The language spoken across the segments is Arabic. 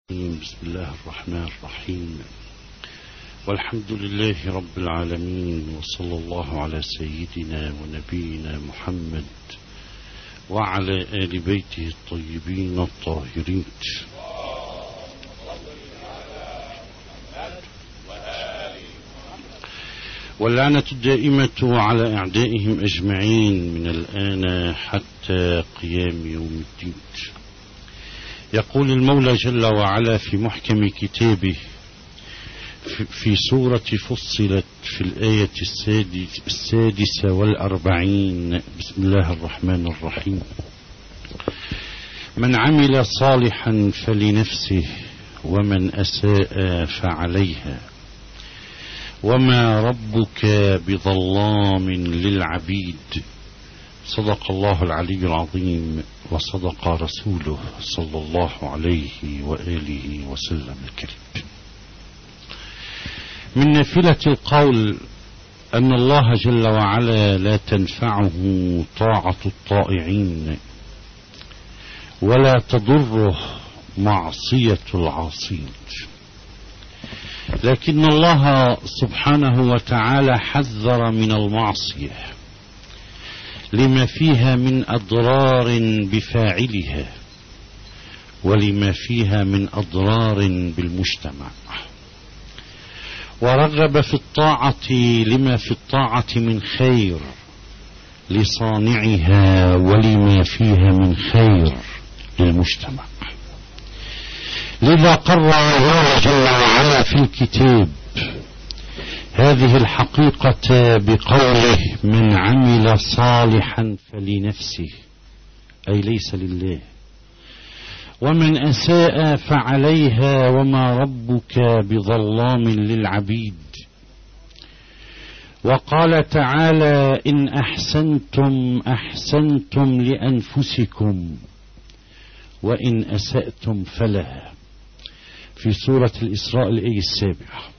بسم الله الرحمن الرحيم، والحمد لله رب العالمين، وصلى الله على سيدنا ونبينا محمد وعلى آل بيته الطيبين الطاهرين. واللعنة الدائمة على أعدائهم أجمعين من الآن حتى قيام يوم الدين. يقول المولى جل وعلا في محكم كتابه في سورة فصلت في الآية 46. بسم الله الرحمن الرحيم: من عمل صالحا فلنفسه ومن أساء فعليها وما ربك بظلام للعبيد. صدق الله العلي العظيم وصدق رسوله صلى الله عليه وآله وسلم الكريم. من نافلة القول أن الله جل وعلا لا تنفعه طاعة الطائعين ولا تضره معصية العاصين، لكن الله سبحانه وتعالى حذر من المعصية لما فيها من أضرار بفاعلها ولما فيها من أضرار بالمجتمع، ورغب في الطاعة لما في الطاعة من خير لصانعها ولما فيها من خير للمجتمع. لذا قرر الله جل وعلا في الكتاب هذه الحقيقة بقوله: من عمل صالحا فلنفسه، أي ليس لله، ومن أساء فعليها وما ربك بظلام للعبيد. وقال تعالى: إن أحسنتم أحسنتم لأنفسكم وإن أسأتم فلها، في سورة الإسراء الآية 7.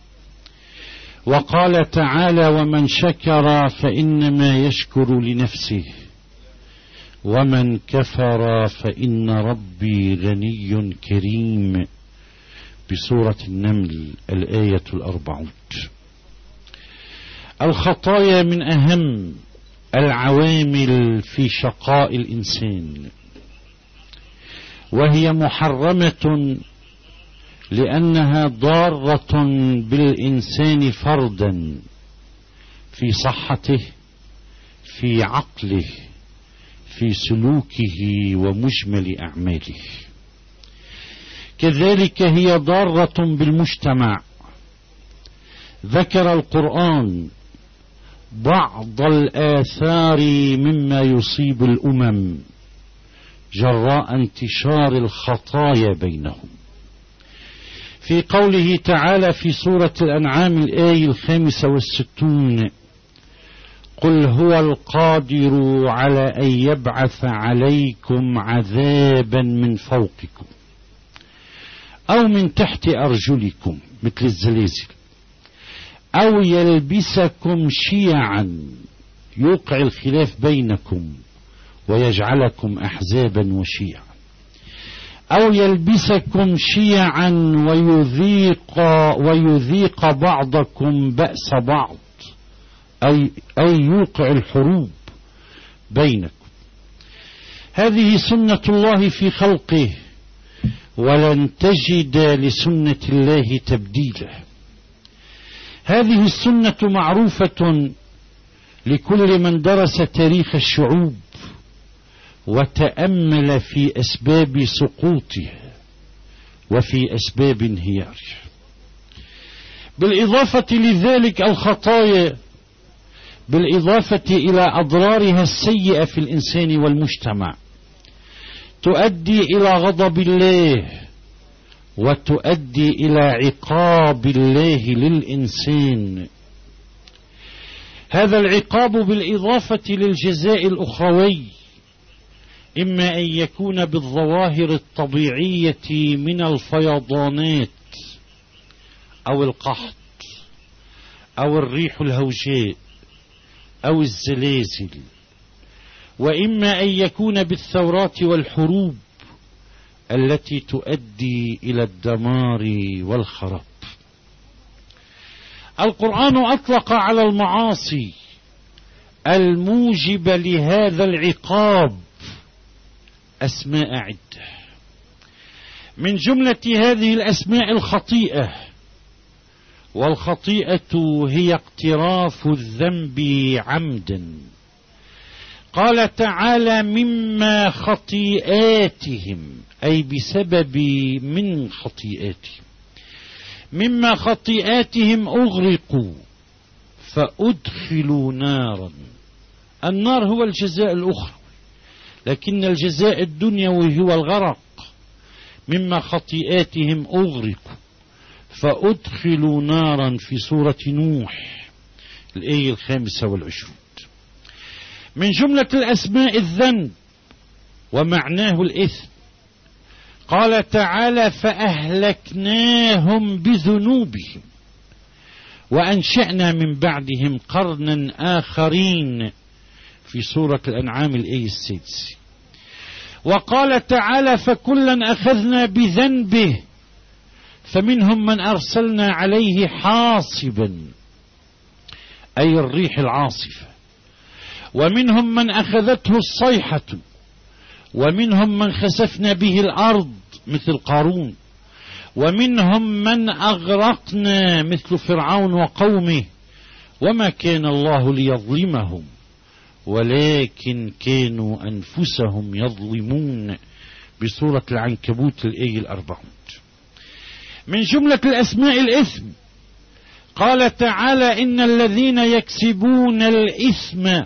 وقال تعالى: ومن شكر فإنما يشكر لنفسه ومن كفر فإن ربي غني كريم، بسورة النمل الآية 40. الخطايا من أهم العوامل في شقاء الإنسان، وهي محرمة لأنها ضارة بالإنسان فردا في صحته، في عقله، في سلوكه ومجمل أعماله. كذلك هي ضارة بالمجتمع. ذكر القرآن بعض الآثار مما يصيب الأمم جراء انتشار الخطايا بينهم، في قوله تعالى في سورة الأنعام الآية 65: قل هو القادر على أن يبعث عليكم عذابا من فوقكم أو من تحت أرجلكم مثل الزلازل أو يلبسكم شيعا يوقع الخلاف بينكم ويجعلكم أحزابا وشيعا، أو يلبسكم شيعا ويذيق بعضكم بأس بعض، أي يوقع الحروب بينكم. هذه سنة الله في خلقه، ولن تجد لسنة الله تبديلا. هذه السنة معروفة لكل من درس تاريخ الشعوب وتأمل في أسباب سقوطها وفي أسباب انهيارها. بالإضافة لذلك الخطايا، بالإضافة إلى أضرارها السيئة في الإنسان والمجتمع، تؤدي إلى غضب الله وتؤدي إلى عقاب الله للإنسان. هذا العقاب بالإضافة للجزاء الأخروي، إما أن يكون بالظواهر الطبيعية من الفيضانات أو القحط أو الريح الهوجاء أو الزلازل، وإما أن يكون بالثورات والحروب التي تؤدي إلى الدمار والخراب. القرآن أطلق على المعاصي الموجب لهذا العقاب أسماء عدة، من جملة هذه الأسماء الخطيئة، والخطيئة هي اقتراف الذنب عمدا. قال تعالى: مما خطيئاتهم، أي بسبب من خطيئاتهم، مما خطيئاتهم أغرقوا فأدخلوا نارا. النار هو الجزاء الأخروي، لكن الجزاء الدنيوي هو الغرق. مما خطيئاتهم أغرقوا فأدخلوا نارا في سورة نوح الآية 25. من جملة الأسماء الذنب ومعناه الإثم. قال تعالى: فأهلكناهم بذنوبهم وأنشأنا من بعدهم قرنا آخرين في سورة الأنعام الآية 6. وقال تعالى: فكلا أخذنا بذنبه فمنهم من أرسلنا عليه حاصبا، أي الريح العاصفة، ومنهم من أخذته الصيحة، ومنهم من خسفنا به الأرض مثل قارون، ومنهم من أغرقنا مثل فرعون وقومه، وما كان الله ليظلمهم ولكن كانوا أنفسهم يظلمون بسورة العنكبوت الآية 40. من جملة الأسماء الإثم. قال تعالى: إن الذين يكسبون الإثم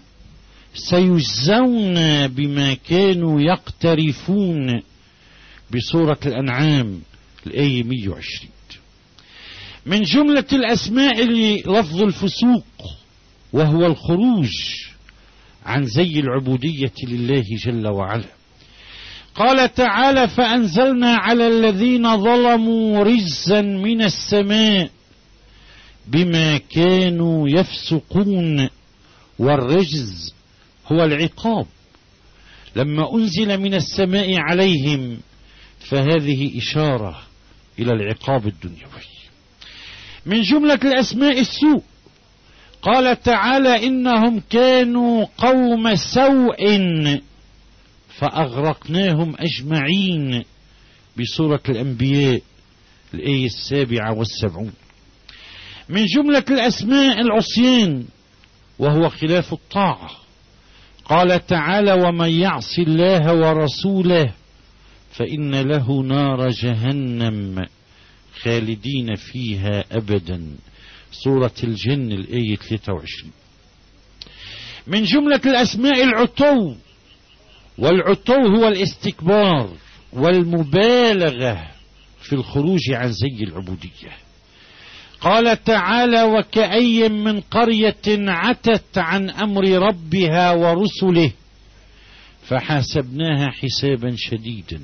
سيجزون بما كانوا يقترفون بسورة الأنعام الآية 120. من جملة الأسماء لفظ الفسوق، وهو الخروج عن زي العبودية لله جل وعلا. قال تعالى: فأنزلنا على الذين ظلموا رجزا من السماء بما كانوا يفسقون. والرجز هو العقاب، لما أنزل من السماء عليهم فهذه إشارة إلى العقاب الدنيوي. من جملة الأسماء السوء. قال تعالى: إنهم كانوا قوم سوء فأغرقناهم أجمعين بسورة الأنبياء الآية 77. من جملة الأسماء العصيان، وهو خلاف الطاعة. قال تعالى: ومن يعص الله ورسوله فإن له نار جهنم خالدين فيها أبدا، سورة الجن الآية 23. من جملة الأسماء العتو، والعتو هو الاستكبار والمبالغة في الخروج عن زي العبودية. قال تعالى: وكأي من قرية عتت عن أمر ربها ورسله فحاسبناها حسابا شديدا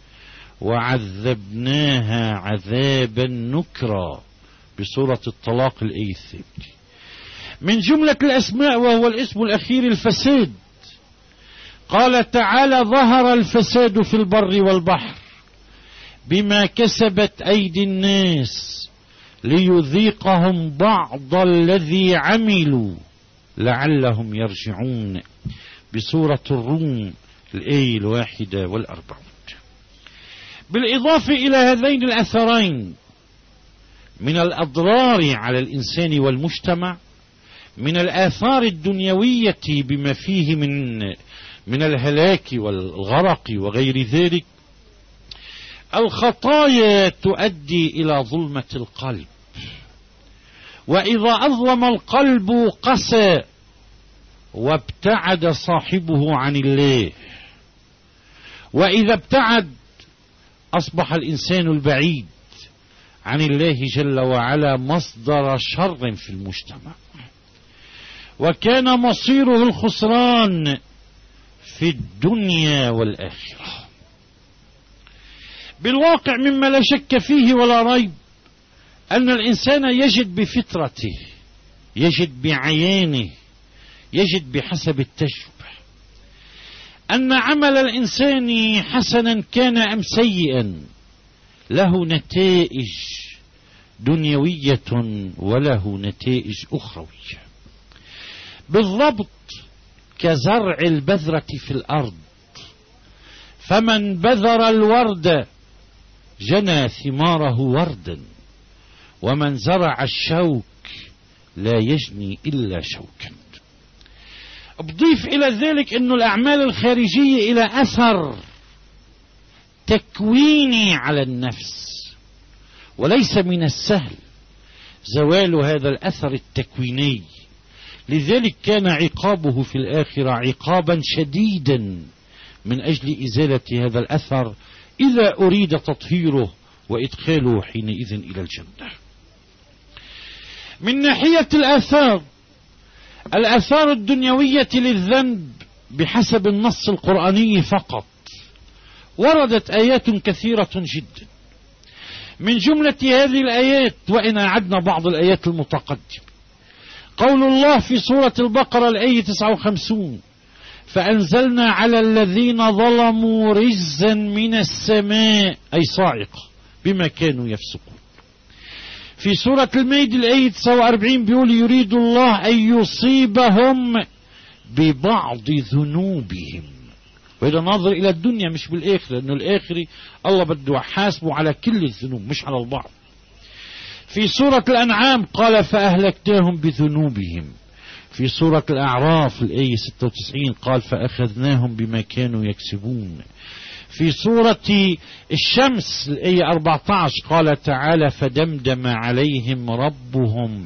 وعذبناها عذابا نكرا بسورة الطلاق الآية 3. من جملة الأسماء، وهو الاسم الأخير، الفساد. قال تعالى: ظهر الفساد في البر والبحر بما كسبت أيدي الناس ليذيقهم بعض الذي عملوا لعلهم يرجعون بسورة الروم الآية 41. بالإضافة إلى هذين الأثرين من الأضرار على الإنسان والمجتمع، من الآثار الدنيوية بما فيه من الهلاك والغرق وغير ذلك، الخطايا تؤدي إلى ظلمة القلب، وإذا أظلم القلب قسى وابتعد صاحبه عن الله، وإذا ابتعد أصبح الإنسان البعيد عن الله جل وعلا مصدر شر في المجتمع، وكان مصيره الخسران في الدنيا والآخرة. بالواقع مما لا شك فيه ولا ريب أن الإنسان يجد بفطرته، يجد بعيانه، يجد بحسب التجربة أن عمل الإنسان حسنا كان أم سيئا له نتائج دنيوية وله نتائج أخروية، بالضبط كزرع البذرة في الأرض، فمن بذر الورد جنى ثماره وردا، ومن زرع الشوك لا يجني إلا شوكا. بضيف إلى ذلك أن الأعمال الخارجية إلى أثر تكويني على النفس، وليس من السهل زوال هذا الأثر التكويني، لذلك كان عقابه في الآخرة عقابا شديدا من أجل إزالة هذا الأثر إذا أريد تطهيره وإدخاله حينئذ إلى الجنة. من ناحية الآثار الدنيوية للذنب بحسب النص القرآني فقط وردت آيات كثيرة جدا. من جملة هذه الآيات، وإن أعدنا بعض الآيات المتقدمة، قول الله في سورة البقرة الآية 59: فأنزلنا على الذين ظلموا رجزا من السماء، أي صاعقة بما كانوا يفسقون. في سورة المائدة الآية 49 بيقول: يريد الله أن يصيبهم ببعض ذنوبهم. وإذا ناظر إلى الدنيا مش بالآخرة، لأنه الآخرة الله بده يحاسبه على كل الذنوب مش على البعض. في سورة الأنعام قال: فأهلكناهم بذنوبهم. في سورة الأعراف الآية 96 قال: فأخذناهم بما كانوا يكسبون. في سورة الشمس الآية 14 قال تعالى: فدمدم عليهم ربهم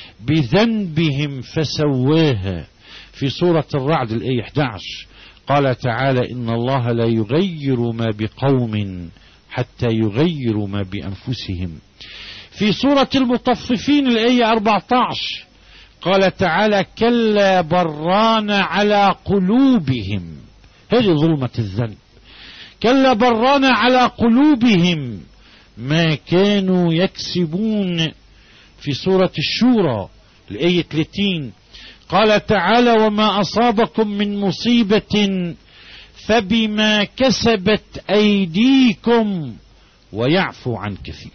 بذنبهم فسواها. في سورة الرعد الآية 11 قال تعالى: إن الله لا يغير ما بقوم حتى يغيروا ما بأنفسهم. في سورة المطففين الآية 14 قال تعالى: كلا بران على قلوبهم. هذه ظلمة الذنب. كلا بران على قلوبهم ما كانوا يكسبون. في سورة الشورى الآية 30 قال تعالى: وما أصابكم من مصيبة فبما كسبت أيديكم ويعفو عن كثير.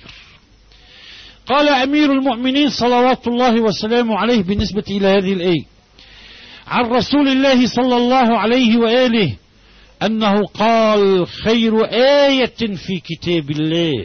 قال أمير المؤمنين صلوات الله وسلامه عليه بالنسبة إلى هذه الآية عن رسول الله صلى الله عليه وآله أنه قال: خير آية في كتاب الله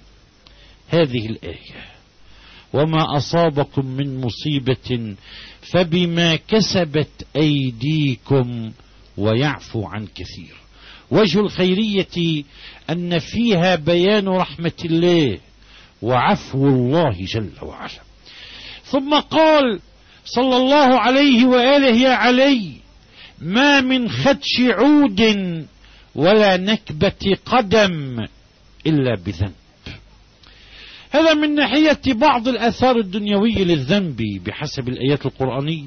هذه الآية: وما أصابكم من مصيبة فبما كسبت أيديكم ويعفو عن كثير. وجه الخيرية أن فيها بيان رحمة الله وعفو الله جل وعلا. ثم قال صلى الله عليه وآله: يا علي، ما من خدش عود ولا نكبة قدم إلا بذنب. هذا من ناحية بعض الآثار الدنيوية للذنب بحسب الآيات القرآنية.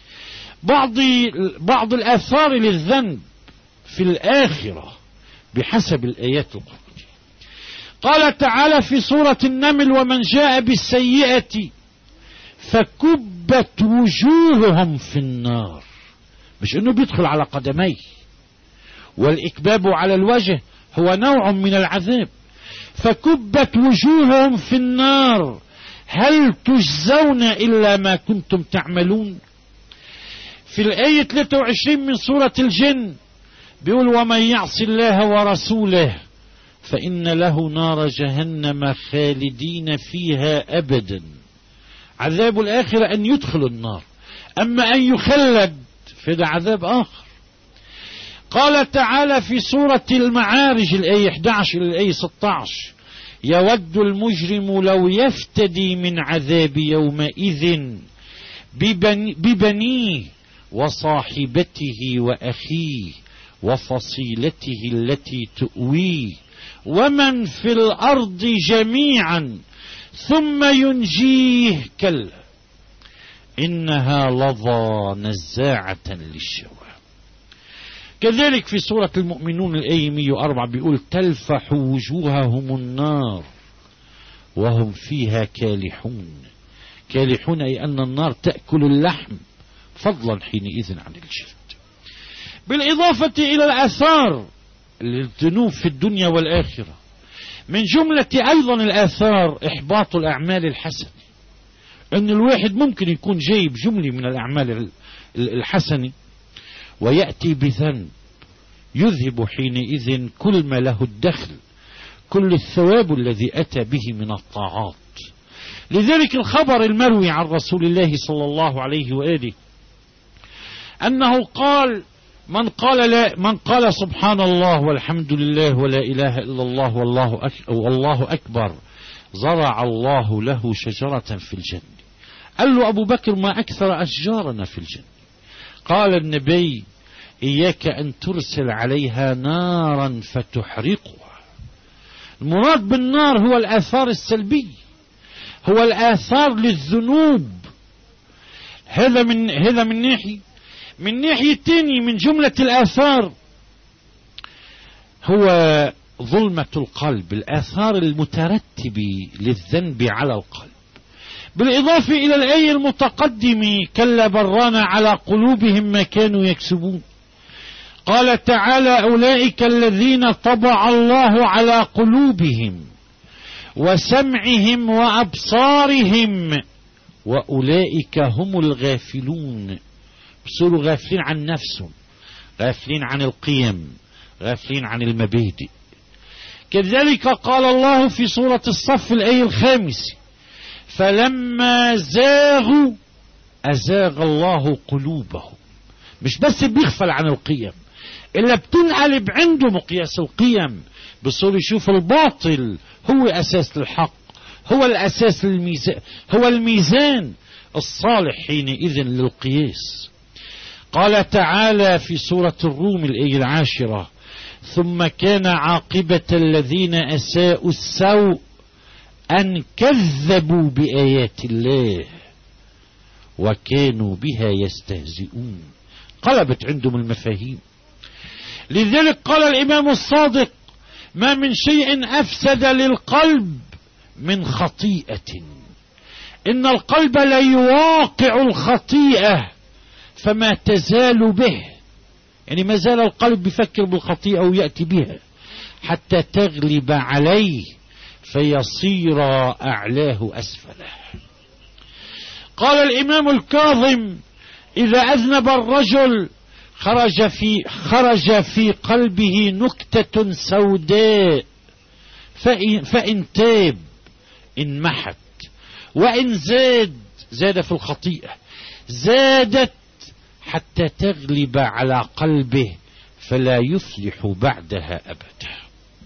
بعض الآثار للذنب في الآخرة بحسب الآيات القرآنية. قال تعالى في سورة النمل: ومن جاء بالسيئة فكبت وجوههم في النار. مش انه بيدخل على قدميه، والإكباب على الوجه هو نوع من العذاب. فكبت وجوههم في النار هل تجزون إلا ما كنتم تعملون. في الآية 23 من سورة الجن بيقول: ومن يعص الله ورسوله فإن له نار جهنم خالدين فيها أبدا. عذاب الآخرة أن يدخل النار، أما أن يخلد فده عذاب آخر. قال تعالى في سورة المعارج الآية 11 إلى الآية 16: يود المجرم لو يفتدي من عذاب يومئذ ببنيه وصاحبته وأخيه وفصيلته التي تؤويه ومن في الأرض جميعا ثم ينجيه، كلا إنها لظى نزاعة للشوى. كذلك في سورة المؤمنون الآية 104 بيقول: تلفح وجوههم النار وهم فيها كالحون. كالحون أي أن النار تأكل اللحم فضلا حينئذ عن الجلد. بالإضافة إلى الآثار للذنوب في الدنيا والآخرة، من جملة أيضا الآثار إحباط الأعمال الحسنة، أن الواحد ممكن يكون جايب جملة من الأعمال الحسنة ويأتي بذنب يذهب حينئذ كل ما له الدخل، كل الثواب الذي أتى به من الطاعات. لذلك الخبر المروي عن رسول الله صلى الله عليه وآله أنه قال: من قال سبحان الله والحمد لله ولا إله إلا الله والله أكبر زرع الله له شجرة في الجنة. قال له أبو بكر: ما أكثر أشجارنا في الجنة. قال النبي: إياك أن ترسل عليها نارا فتحرقها. المراد بالنار هو الآثار السلبية، هو الآثار للذنوب. هذا من ناحية. من ناحية تانية من جملة الآثار هو ظلمة القلب، الآثار المترتبة للذنب على القلب. بالإضافة إلى الآية المتقدمة: كلا بران على قلوبهم ما كانوا يكسبون. قال تعالى: أولئك الذين طبع الله على قلوبهم وسمعهم وأبصارهم وأولئك هم الغافلون. بصيروا غافلين عن نفسهم، غافلين عن القيم، غافلين عن المبادئ. كذلك قال الله في سورة الصف الآية 5: فلما زاغوا أزاغ الله قلوبهم. مش بس بيغفل عن القيم، إلا بتنقلب عنده مقياس القيم، بصير يشوف الباطل هو أساس الحق، هو الأساس للميزان، هو الميزان الصالح حينئذ للقياس. قال تعالى في سورة الروم الآية 10: ثم كان عاقبة الذين أساءوا السوء أن كذبوا بآيات الله وكانوا بها يستهزئون. قلبت عندهم المفاهيم. لذلك قال الإمام الصادق: ما من شيء أفسد للقلب من خطيئة، إن القلب لا يواقع الخطيئة فما تزال به. يعني ما زال القلب بيفكر بالخطيئة ويأتي بها حتى تغلب عليه فيصير أعلاه أسفله. قال الإمام الكاظم: إذا أذنب الرجل خرج في قلبه نكتة سوداء، فإن تاب انمحت، وإن زاد في الخطيئة زادت حتى تغلب على قلبه فلا يفلح بعدها أبدا.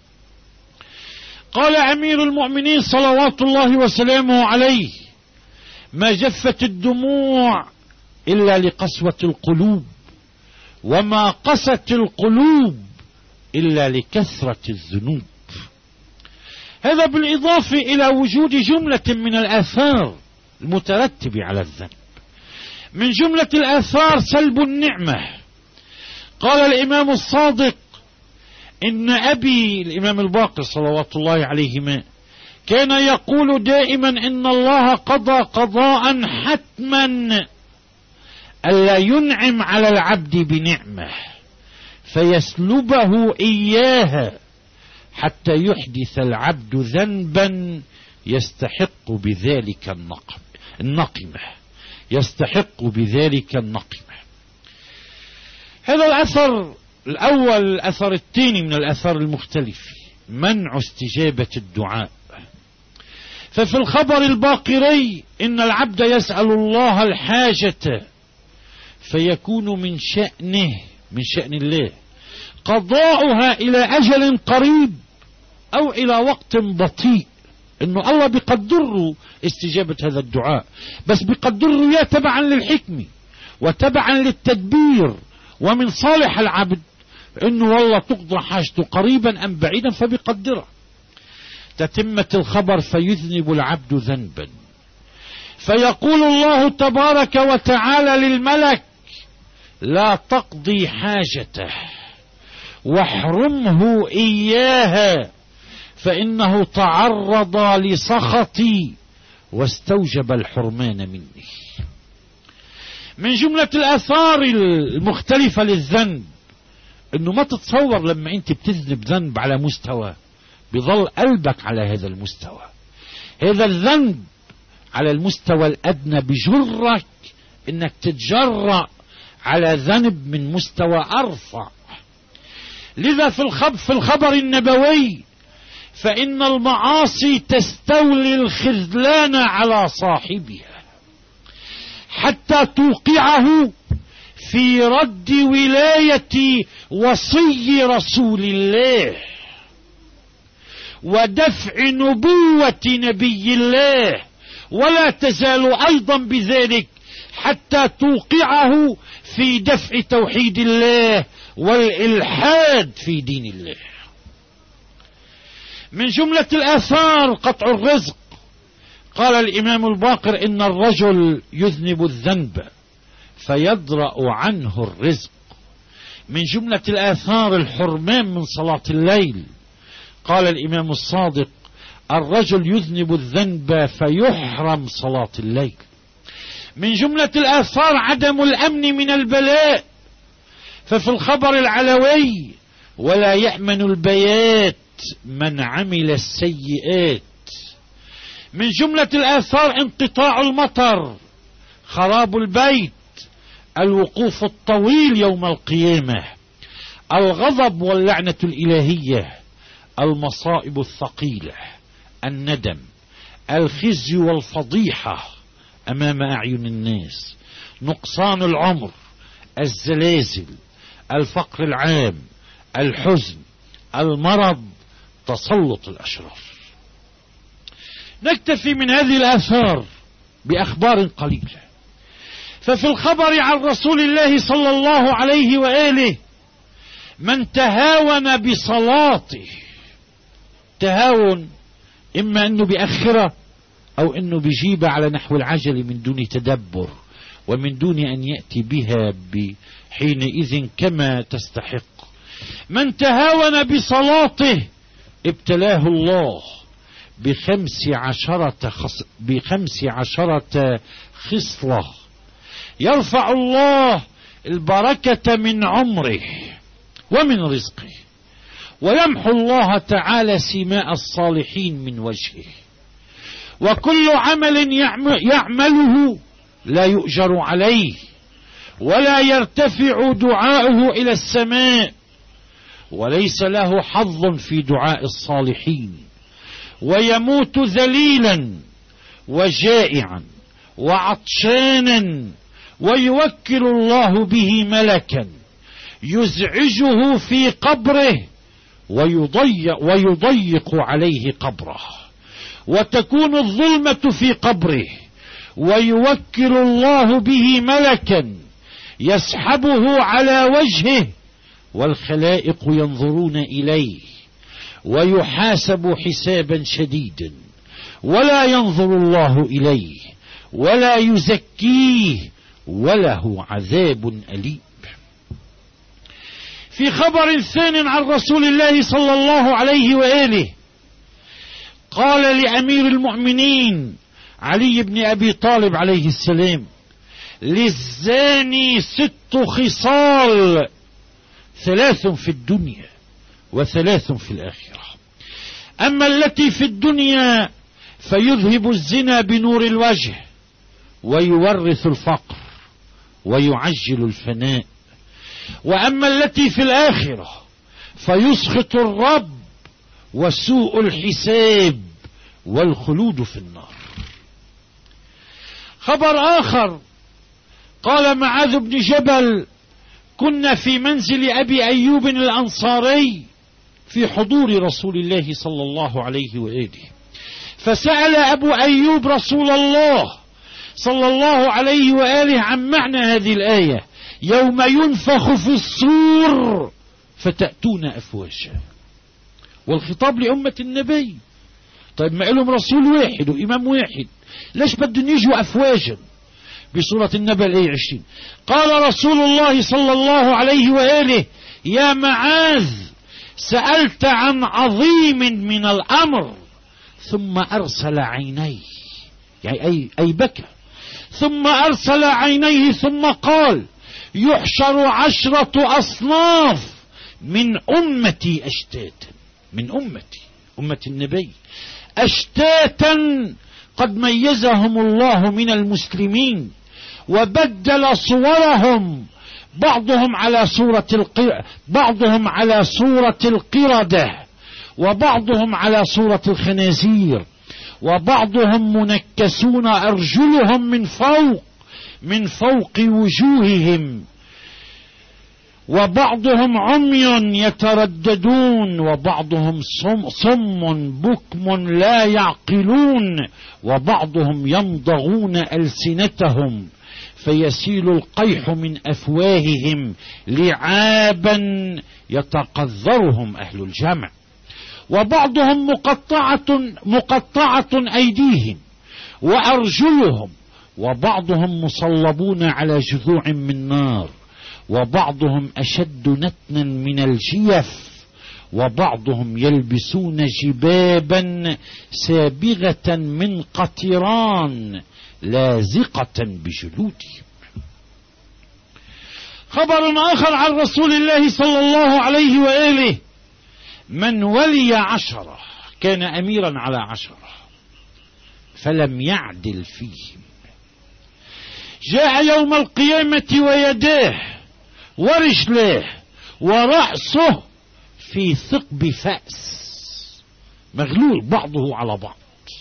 قال أمير المؤمنين صلوات الله وسلامه عليه: ما جفت الدموع إلا لقسوة القلوب، وما قست القلوب إلا لكثرة الذنوب. هذا بالإضافة إلى وجود جملة من الآثار المترتبة على الذنب. من جملة الآثار سلب النعمة. قال الإمام الصادق: إن أبي الإمام الباقر صلوات الله عليهما كان يقول دائما: إن الله قضى قضاء حتما ألا ينعم على العبد بنعمة فيسلبه إياها حتى يحدث العبد ذنبا يستحق بذلك النقمة. يستحق بذلك النقمة. هذا الأثر الأول. الأثر الثاني من الأثار المختلفة: منع استجابة الدعاء. ففي الخبر الباقري: إن العبد يسأل الله الحاجة فيكون من شأن الله قضاؤها إلى أجل قريب أو إلى وقت بطيء. إنه الله بيقدره استجابة هذا الدعاء، بس بيقدره يا تبعا للحكمة وتبعا للتدبير ومن صالح العبد، إنه والله تقضى حاجته قريبا أم بعيدا فبيقدرها. تتمة الخبر: فيذنب العبد ذنبا فيقول الله تبارك وتعالى للملك: لا تقضي حاجته واحرمه إياها فإنه تعرض لسخطي واستوجب الحرمان مني. من جملة الآثار المختلفة للذنب انه ما تتصور لما انت بتذنب ذنب على مستوى بيظل قلبك على هذا المستوى. هذا الذنب على المستوى الادنى بجرك انك تتجرأ على ذنب من مستوى ارفع. لذا في الخبر النبوي فإن المعاصي تستولي الخذلان على صاحبها حتى توقعه في رد ولاية وصي رسول الله ودفع نبوة نبي الله، ولا تزال أيضا بذلك حتى توقعه في دفع توحيد الله والإلحاد في دين الله. من جملة الآثار قطع الرزق. قال الإمام الباقر إن الرجل يذنب الذنب فيدرأ عنه الرزق. من جملة الآثار الحرمان من صلاة الليل. قال الإمام الصادق الرجل يذنب الذنب فيحرم صلاة الليل. من جملة الآثار عدم الأمن من البلاء، ففي الخبر العلوي ولا يأمن البيات من عمل السيئات. من جملة الآثار انقطاع المطر، خراب البيت، الوقوف الطويل يوم القيامة، الغضب واللعنة الإلهية، المصائب الثقيلة، الندم، الخزي والفضيحة أمام أعين الناس، نقصان العمر، الزلازل، الفقر العام، الحزن، المرض، تسلط الأشرار. نكتفي من هذه الآثار بأخبار قليلة. ففي الخبر عن رسول الله صلى الله عليه وآله من تهاون بصلاته، تهاون إما أنه بأخرة أو أنه بجيب على نحو العجل من دون تدبر ومن دون أن يأتي بها بحينئذ كما تستحق. من تهاون بصلاته ابتلاه الله بخمس عشرة خصلة يرفع الله البركة من عمره ومن رزقه، ويمحو الله تعالى سماء الصالحين من وجهه، وكل عمل يعمله لا يؤجر عليه ولا يرتفع دعاؤه إلى السماء، وليس له حظ في دعاء الصالحين، ويموت ذليلا وجائعا وعطشانا، ويوكل الله به ملكا يزعجه في قبره ويضيق عليه قبره، وتكون الظلمة في قبره، ويوكل الله به ملكا يسحبه على وجهه والخلائق ينظرون إليه، ويحاسب حسابا شديدا ولا ينظر الله إليه ولا يزكيه وله عذاب أليم. في خبر ثان عن رسول الله صلى الله عليه وآله قال لأمير المؤمنين علي بن أبي طالب عليه السلام للزاني 6 خصال، 3 في الدنيا و3 في الآخرة. أما التي في الدنيا فيذهب الزنا بنور الوجه ويورث الفقر ويعجل الفناء، وأما التي في الآخرة فيسخط الرب وسوء الحساب والخلود في النار. خبر آخر قال معاذ بن جبل كنا في منزل أبي أيوب الأنصاري في حضور رسول الله صلى الله عليه وآله، فسأل أبو أيوب رسول الله صلى الله عليه وآله عن معنى هذه الآية يوم ينفخ في الصور فتأتون أفواجا، والخطاب لأمة النبي. طيب ما لهم رسول واحد وإمام واحد، ليش بدهم يجوا أفواجا؟ بسورة النبأ الآية 20 قال رسول الله صلى الله عليه وآله يا معاذ سألت عن عظيم من الأمر، ثم أرسل عينيه، يعني أي بكى، ثم أرسل عينيه ثم قال يحشر 10 أصناف من أمتي أشتاتا، من أمتي، أمة النبي، أشتاتا قد ميزهم الله من المسلمين وبدل صورهم، بعضهم على صورة القردة، وبعضهم على صورة الخنازير، وبعضهم منكسون أرجلهم من فوق وجوههم، وبعضهم عمي يترددون، وبعضهم صم بكم لا يعقلون، وبعضهم يمضغون ألسنتهم فيسيل القيح من أفواههم لعابا يتقذرهم أهل الجمع، وبعضهم مقطعة أيديهم وأرجلهم، وبعضهم مصلبون على جذوع من نار، وبعضهم أشد نتنا من الجيف، وبعضهم يلبسون جبابا سابغة من قطران لازقة بجلودهم. خبر آخر عن رسول الله صلى الله عليه وآله: من ولي 10 كان أميرا على 10 فلم يعدل فيهم، جاء يوم القيامة ويداه ورجلاه ورأسه في ثقب فأس مغلول بعضه على بعض.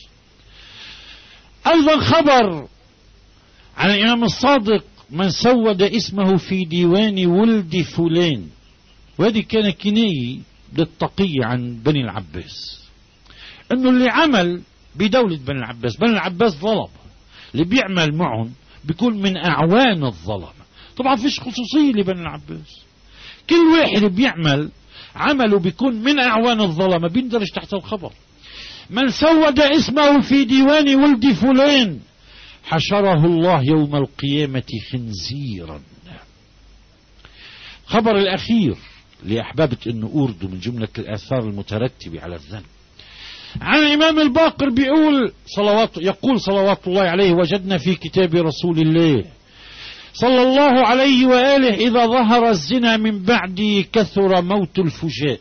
أيضا خبر عن الإمام الصادق: من سود اسمه في ديوان ولد فلان. وهذه كان كناية للتقي عن بني العباس، انه اللي عمل بدولة بني العباس، بني العباس ظلم، اللي بيعمل معهم بيكون من اعوان الظلمة. طبعا فيش خصوصية لبني العباس، كل واحد بيعمل عمله بيكون من اعوان الظلمة بيندرج تحت الخبر. من سود اسمه في ديوان ولد فلان حشره الله يوم القيامة خنزيرا. خبر الأخير اللي أحببت أنه أورده من جملة الآثار المترتبة على الذنب، عن الإمام الباقر يقول صلوات الله عليه: وجدنا في كتاب رسول الله صلى الله عليه وآله إذا ظهر الزنا من بعد كثر موت الفجاء،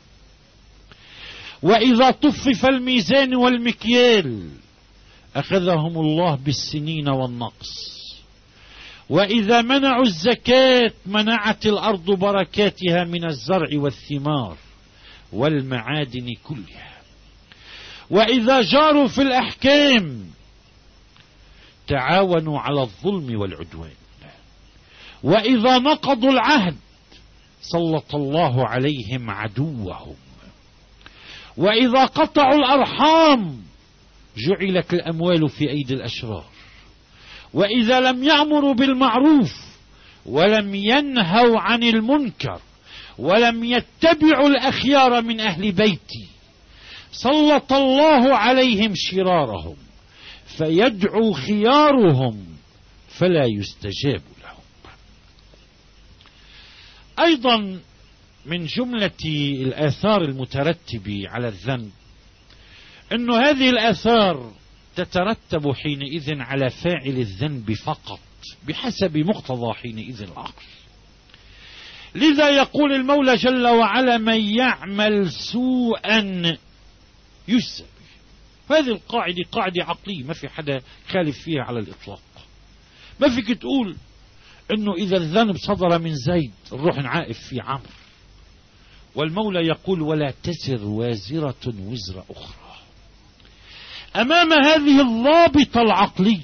وإذا طفف الميزان والمكيال أخذهم الله بالسنين والنقص، وإذا منعوا الزكاة منعت الأرض بركاتها من الزرع والثمار والمعادن كلها، وإذا جاروا في الأحكام تعاونوا على الظلم والعدوان، وإذا نقضوا العهد سلط الله عليهم عدوهم، وإذا قطعوا الأرحام جعلت الأموال في أيدي الأشرار، وإذا لم يأمروا بالمعروف ولم ينهوا عن المنكر ولم يتبعوا الأخيار من أهل بيتي سلط الله عليهم شرارهم فيدعو خيارهم فلا يستجاب لهم. أيضا من جملة الآثار المترتبة على الذنب أن هذه الآثار تترتب حينئذ على فاعل الذنب فقط بحسب مقتضى حينئذ العقل. لذا يقول المولى جل وعلا: من يعمل سوءا يجزى به. هذه القاعدة قاعدة عقلية ما في حدا خالف فيها على الإطلاق. ما فيك تقول أنه إذا الذنب صدر من زيد نروح نعائف في عمرو، والمولى يقول: ولا تزر وازرة وزر أخرى. أمام هذه الضابطة العقلية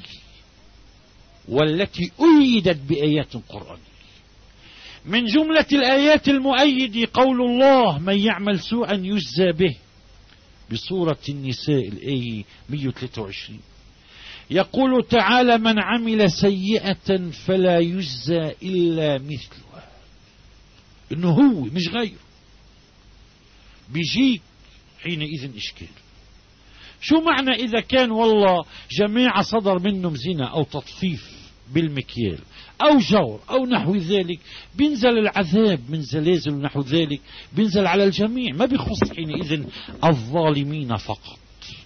والتي أيدت بآيات قرآنية، من جملة الآيات المؤيدة قول الله: من يعمل سوءا يجزى به، بسورة النساء الآية 123 يقول تعالى: من عمل سيئة فلا يجزى إلا مثلها. إنه هو مش غيره. بيجيك حينئذ إشكال. شو معنى إذا كان والله جماعة صدر منهم زنا أو تطفيف بالمكيال أو جور أو نحو ذلك، بينزل العذاب من زلازل ونحو ذلك، بينزل على الجميع، ما بيخص حينئذ الظالمين فقط.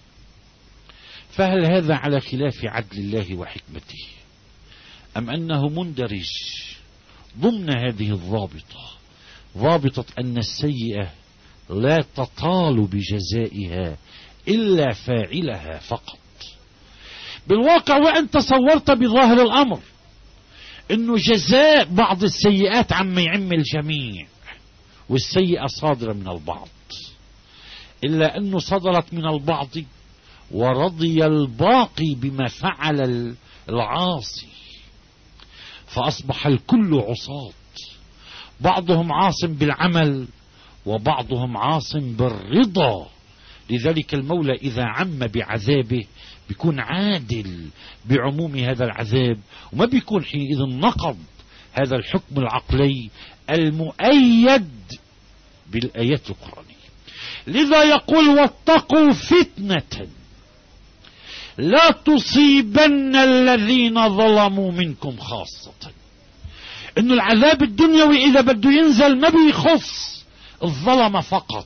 فهل هذا على خلاف عدل الله وحكمته، أم أنه مندرج ضمن هذه الضابطة ضابطة أن السيئة لا تطال بجزائها إلا فاعلها فقط. بالواقع وأن تصورت بظاهر الأمر أنه جزاء بعض السيئات عم يعم الجميع، والسيئة صادرة من البعض، إلا أنه صدرت من البعض ورضي الباقي بما فعل العاصي، فأصبح الكل عصاة، بعضهم عاصم بالعمل وبعضهم عاصم بالرضا. لذلك المولى إذا عم بعذابه بيكون عادل بعموم هذا العذاب، وما بيكون حينئذ نقض هذا الحكم العقلي المؤيد بالآيات القرآنية. لذا يقول واتقوا فتنة لا تصيبن الذين ظلموا منكم خاصة. إنه العذاب الدنيوي إذا بده ينزل ما بيخص الظلم فقط.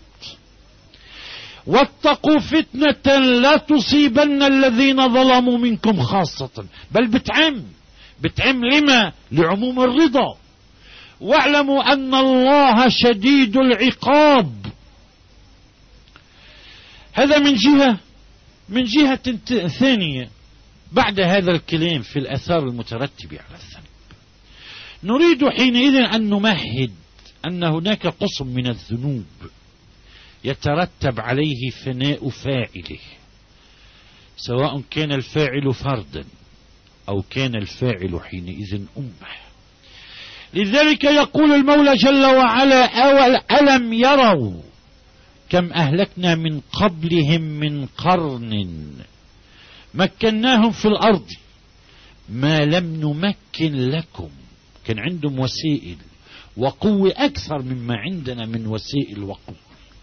واتقوا فتنة لا تصيبن الذين ظلموا منكم خاصة، بل بتعم لما؟ لعموم الرضا. واعلموا أن الله شديد العقاب. هذا من جهة ثانية. بعد هذا الكلام في الآثار المترتبة على الذنب، نريد حينئذ أن نمهد أن هناك قسم من الذنوب يترتب عليه فناء فاعله، سواء كان الفاعل فردا أو كان الفاعل حينئذ أمة. لذلك يقول المولى جل وعلا ألم يروا كم أهلكنا من قبلهم من قرن مكناهم في الأرض ما لم نمكن لكم. كان عندهم وسائل وقوة أكثر مما عندنا من وسائل وقوة.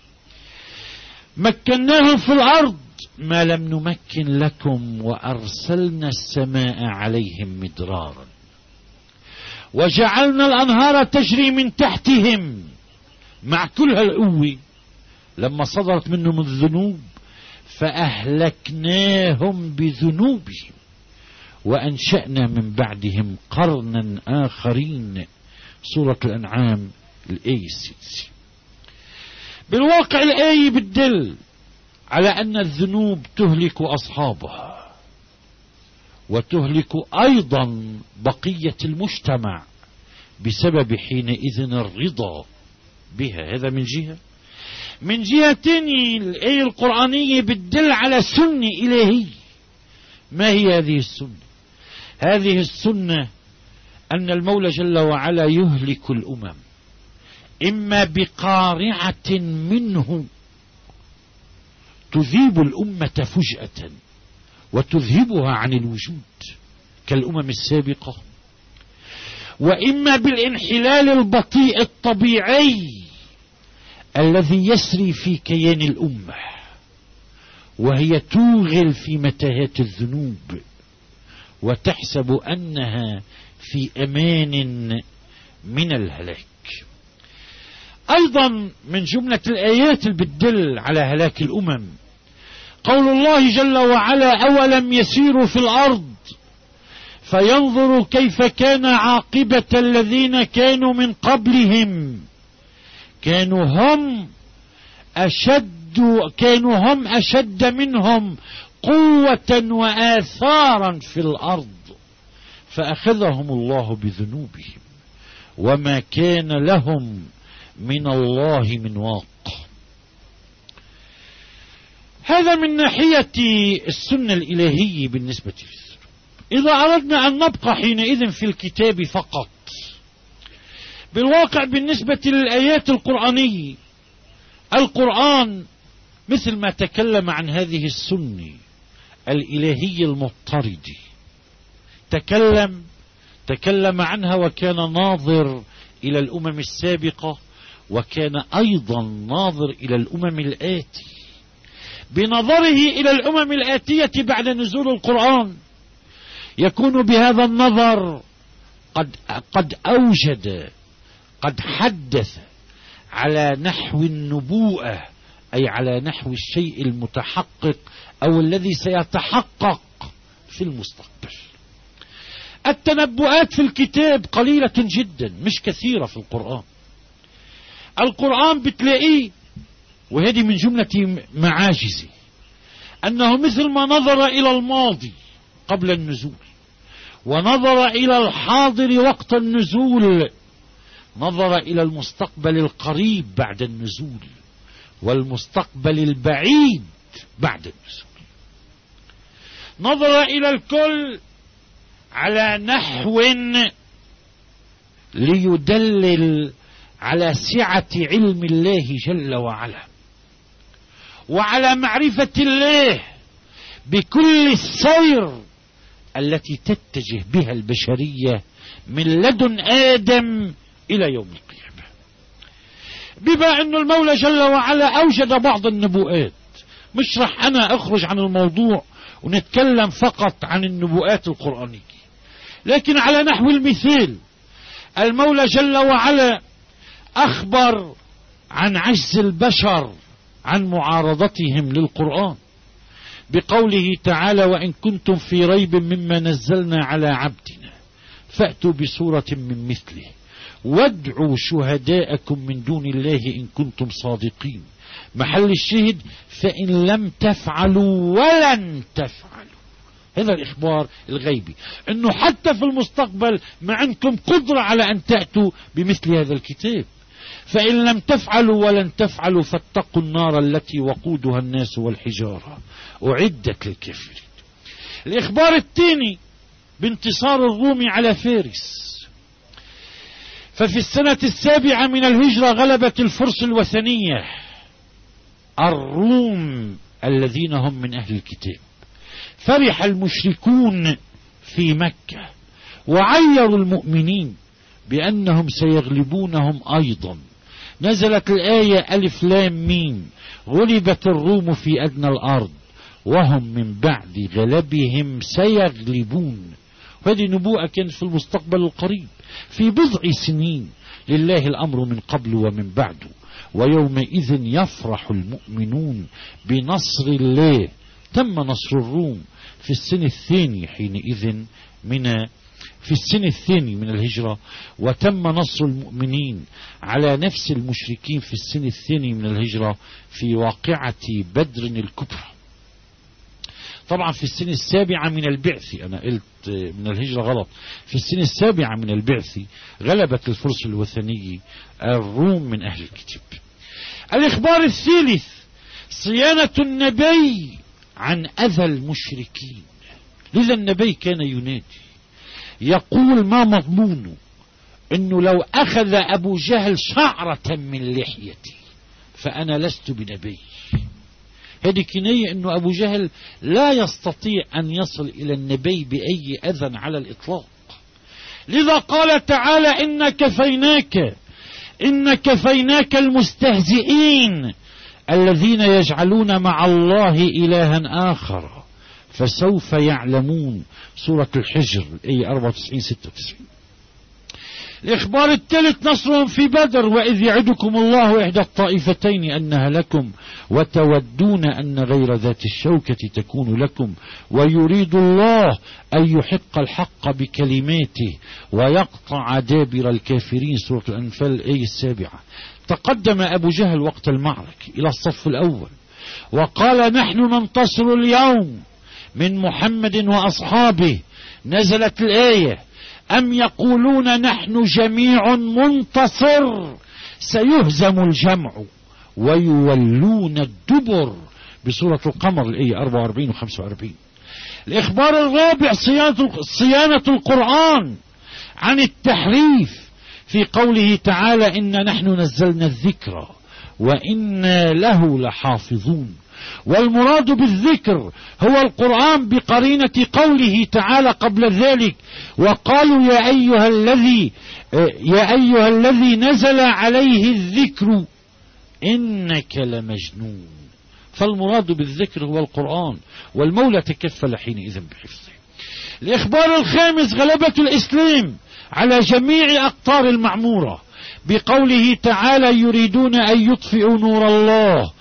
مكناهم في الأرض ما لم نمكن لكم وأرسلنا السماء عليهم مدرارا وجعلنا الأنهار تجري من تحتهم. مع كل هالقوة لما صدرت منهم الذنوب فأهلكناهم بذنوبهم وأنشأنا من بعدهم قرنا آخرين. سورة الأنعام الآية 6. بالواقع الآية بتدل على أن الذنوب تهلك أصحابها وتهلك أيضا بقية المجتمع بسبب حينئذ الرضا بها. هذا من جهة. من جهة تانية الآية القرآنية بتدل على سنة إلهية. ما هي هذه السنة؟ هذه السنة أن المولى جل وعلا يهلك الأمم إما بقارعة منه تذيب الأمة فجأة وتذهبها عن الوجود كالأمم السابقة، وإما بالانحلال البطيء الطبيعي الذي يسري في كيان الأمة وهي توغل في متاهات الذنوب وتحسب أنها في أمان من الهلاك. أيضا من جملة الآيات اللي بتدل على هلاك الأمم قول الله جل وعلا أولم يسيروا في الأرض فينظروا كيف كان عاقبة الذين كانوا من قبلهم كانوا هم أشد منهم قوة وآثارا في الأرض فأخذهم الله بذنوبهم وما كان لهم من الله من واق. هذا من ناحية السنة الإلهية بالنسبة للذنوب. إذا أردنا أن نبقى حينئذ في الكتاب فقط، بالواقع بالنسبة للآيات القرآنية، القرآن مثل ما تكلم عن هذه السنة الإلهية المضطردة تكلم عنها وكان ناظر إلى الأمم السابقة وكان أيضا ناظر إلى الأمم الآتية. بنظره إلى الأمم الآتية بعد نزول القرآن يكون بهذا النظر قد حدث على نحو النبوءة، أي على نحو الشيء المتحقق أو الذي سيتحقق في المستقبل. التنبؤات في الكتاب قليلة جدا مش كثيرة في القرآن. القرآن بتلاقيه، وهذه من جملة معاجزه، أنه مثل ما نظر إلى الماضي قبل النزول ونظر إلى الحاضر وقت النزول، نظر إلى المستقبل القريب بعد النزول والمستقبل البعيد بعد النزول. نظر إلى الكل على نحو ليدلل على سعة علم الله جل وعلا وعلى معرفة الله بكل السير التي تتجه بها البشرية من لدن آدم إلى يوم القيامة. بما أن المولى جل وعلا أوجد بعض النبوءات، مش رح أنا أخرج عن الموضوع ونتكلم فقط عن النبوءات القرآنية، لكن على نحو المثال المولى جل وعلا أخبر عن عجز البشر عن معارضتهم للقرآن بقوله تعالى: وإن كنتم في ريب مما نزلنا على عبدنا فأتوا بسورة من مثله وادعوا شهداءكم من دون الله إن كنتم صادقين. محل الشهد: فإن لم تفعلوا ولن تفعلوا. هذا الإخبار الغيبي، أنه حتى في المستقبل ما عندكم قدرة على أن تأتوا بمثل هذا الكتاب. فإن لم تفعلوا ولن تفعلوا فاتقوا النار التي وقودها الناس والحجارة أعدت للكافرين. الإخبار الثاني بانتصار الروم على فارس. ففي السنة 7 من الهجرة غلبت الفرس الوثنية الروم الذين هم من أهل الكتاب. فرح المشركون في مكة وعيروا المؤمنين بأنهم سيغلبونهم أيضا. نزلت الآية ألف لام ميم: غلبت الروم في أدنى الأرض وهم من بعد غلبهم سيغلبون. وهذه نبوءة كانت في المستقبل القريب، في بضع سنين. لله الأمر من قبل ومن بعد ويومئذ يفرح المؤمنون بنصر الله. تم نصر الروم في السنة الثانية حينئذ في السنة الثانية من الهجرة، وتم نصر المؤمنين على نفس المشركين في السنة الثانية من الهجرة في واقعة بدر الكبرى. طبعا في السنة 7 من البعث، أنا قلت من الهجرة غلط، في السنة 7 من البعث غلبت الفرس الوثني الروم من أهل الكتاب. الإخبار الثالث: صيانة النبي عن أذى المشركين. لذا النبي كان ينادي يقول: ما مضمونه أنه لو أخذ أبو جهل شعرة من لحيتي فأنا لست بنبي. هذه كناية أنه أبو جهل لا يستطيع أن يصل إلى النبي بأي أذى على الإطلاق. لذا قال تعالى: إن كفيناك المستهزئين الذين يجعلون مع الله إلها آخر فسوف يعلمون. سورة الحجر الآية 94-96. الإخبار الثالث: نصرهم في بدر. وإذ يعدكم الله إحدى الطائفتين أنها لكم وتودون أن غير ذات الشوكة تكون لكم ويريد الله أن يحق الحق بكلماته ويقطع دابر الكافرين. سورة الأنفال الآية 7. تقدم أبو جهل وقت المعركة إلى الصف الأول وقال: نحن ننتصر اليوم من محمد وأصحابه. نزلت الآية: أم يقولون نحن جميع منتصر سيهزم الجمع ويولون الدبر. بسورة القمر الآية 44-45. الإخبار الرابع: صيانة القرآن عن التحريف في قوله تعالى: إن نحن نزلنا الذكر وإنا له لحافظون. والمراد بالذكر هو القرآن بقرينة قوله تعالى قبل ذلك: وقالوا يا أيها الذي نزل عليه الذكر إنك لمجنون. فالمراد بالذكر هو القرآن، والمولى تكفل حينئذ بحفظه. الإخبار الخامس: غلبة الإسلام على جميع أقطار المعمورة بقوله تعالى: يريدون أن يطفئوا نور الله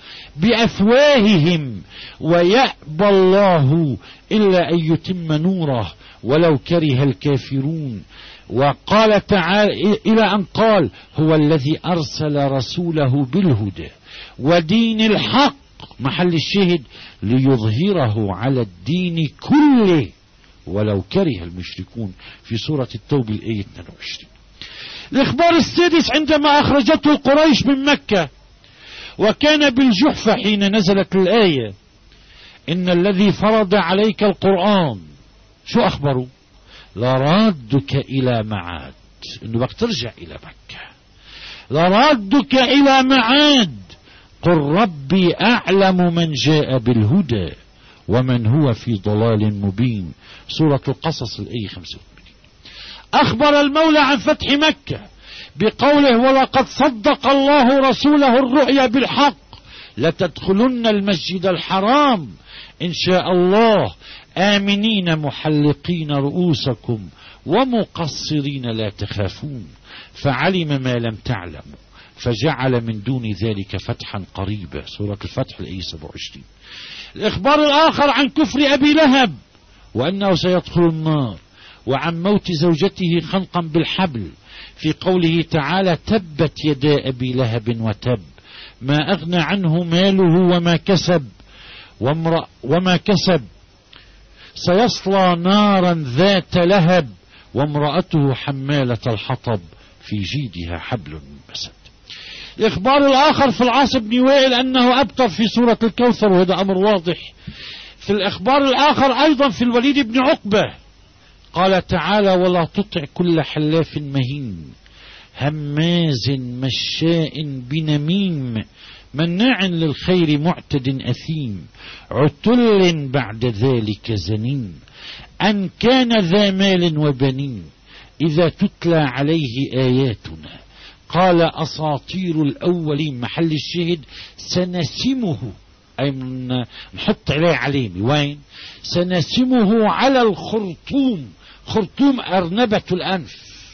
بأفواههم ويأبى الله إلا أن يتم نوره ولو كره الكافرون. وقال تعالى إلى أن قال هو الذي أرسل رسوله بالهدى ودين الحق، محل الشهد، ليظهره على الدين كله ولو كره المشركون، في سورة التوبة الآية 22. الإخبار السادس عندما أخرجته قريش من مكة وكان بالجحفة حين نزلت الآية إن الذي فرض عليك القرآن، شو أخبره؟ لرادك إلى معاد، إنه بدك ترجع إلى مكة. لرادك إلى معاد، قل ربي أعلم من جاء بالهدى ومن هو في ضلال مبين، سورة القصص الآية 85. أخبر المولى عن فتح مكة بقوله ولقد صدق الله رسوله الرؤيا بالحق لتدخلن المسجد الحرام إن شاء الله آمنين محلقين رؤوسكم ومقصرين لا تخافون فعلم ما لم تعلموا فجعل من دون ذلك فتحا قريبا، سورة الفتح الآية 27. الإخبار الآخر عن كفر أبي لهب وأنه سيدخل النار، وعن موت زوجته خنقا بالحبل في قوله تعالى تبت يدا أبي لهب وتب ما أغنى عنه ماله وما كسب سيصلى نارا ذات لهب وامرأته حمالة الحطب في جيدها حبل من مسد. الإخبار الآخر في العاص بن وائل أنه أبتر في سورة الكوثر، وهذا أمر واضح. في الإخبار الآخر أيضا في الوليد بن عقبة قال تعالى ولا تطع كل حلاف مهين هماز مشاء بنميم مناع للخير معتد أثيم عتل بعد ذلك زنيم أن كان ذا مال وبنين إذا تتلى عليه آياتنا قال أساطير الأولين، محل الشهد سنسمه، أي نحط عليه علامة، وين؟ سنسمه على الخرطوم، خرطوم أرنبة الأنف،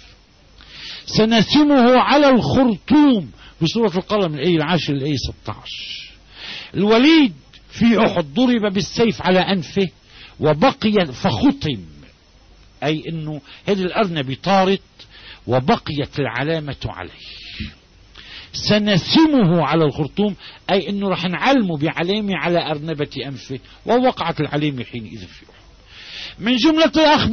سنسمه على الخرطوم بسورة القلم الآية 10 الآية 16. الوليد في أحد ضرب بالسيف على أنفه وبقي فختم، أي أنه هذه الأرنبة طارت وبقيت العلامة عليه. سنسمه على الخرطوم أي أنه رح نعلمه بعلامة على أرنبة أنفه، ووقعت العلامة حينئذ في أحد. من جملة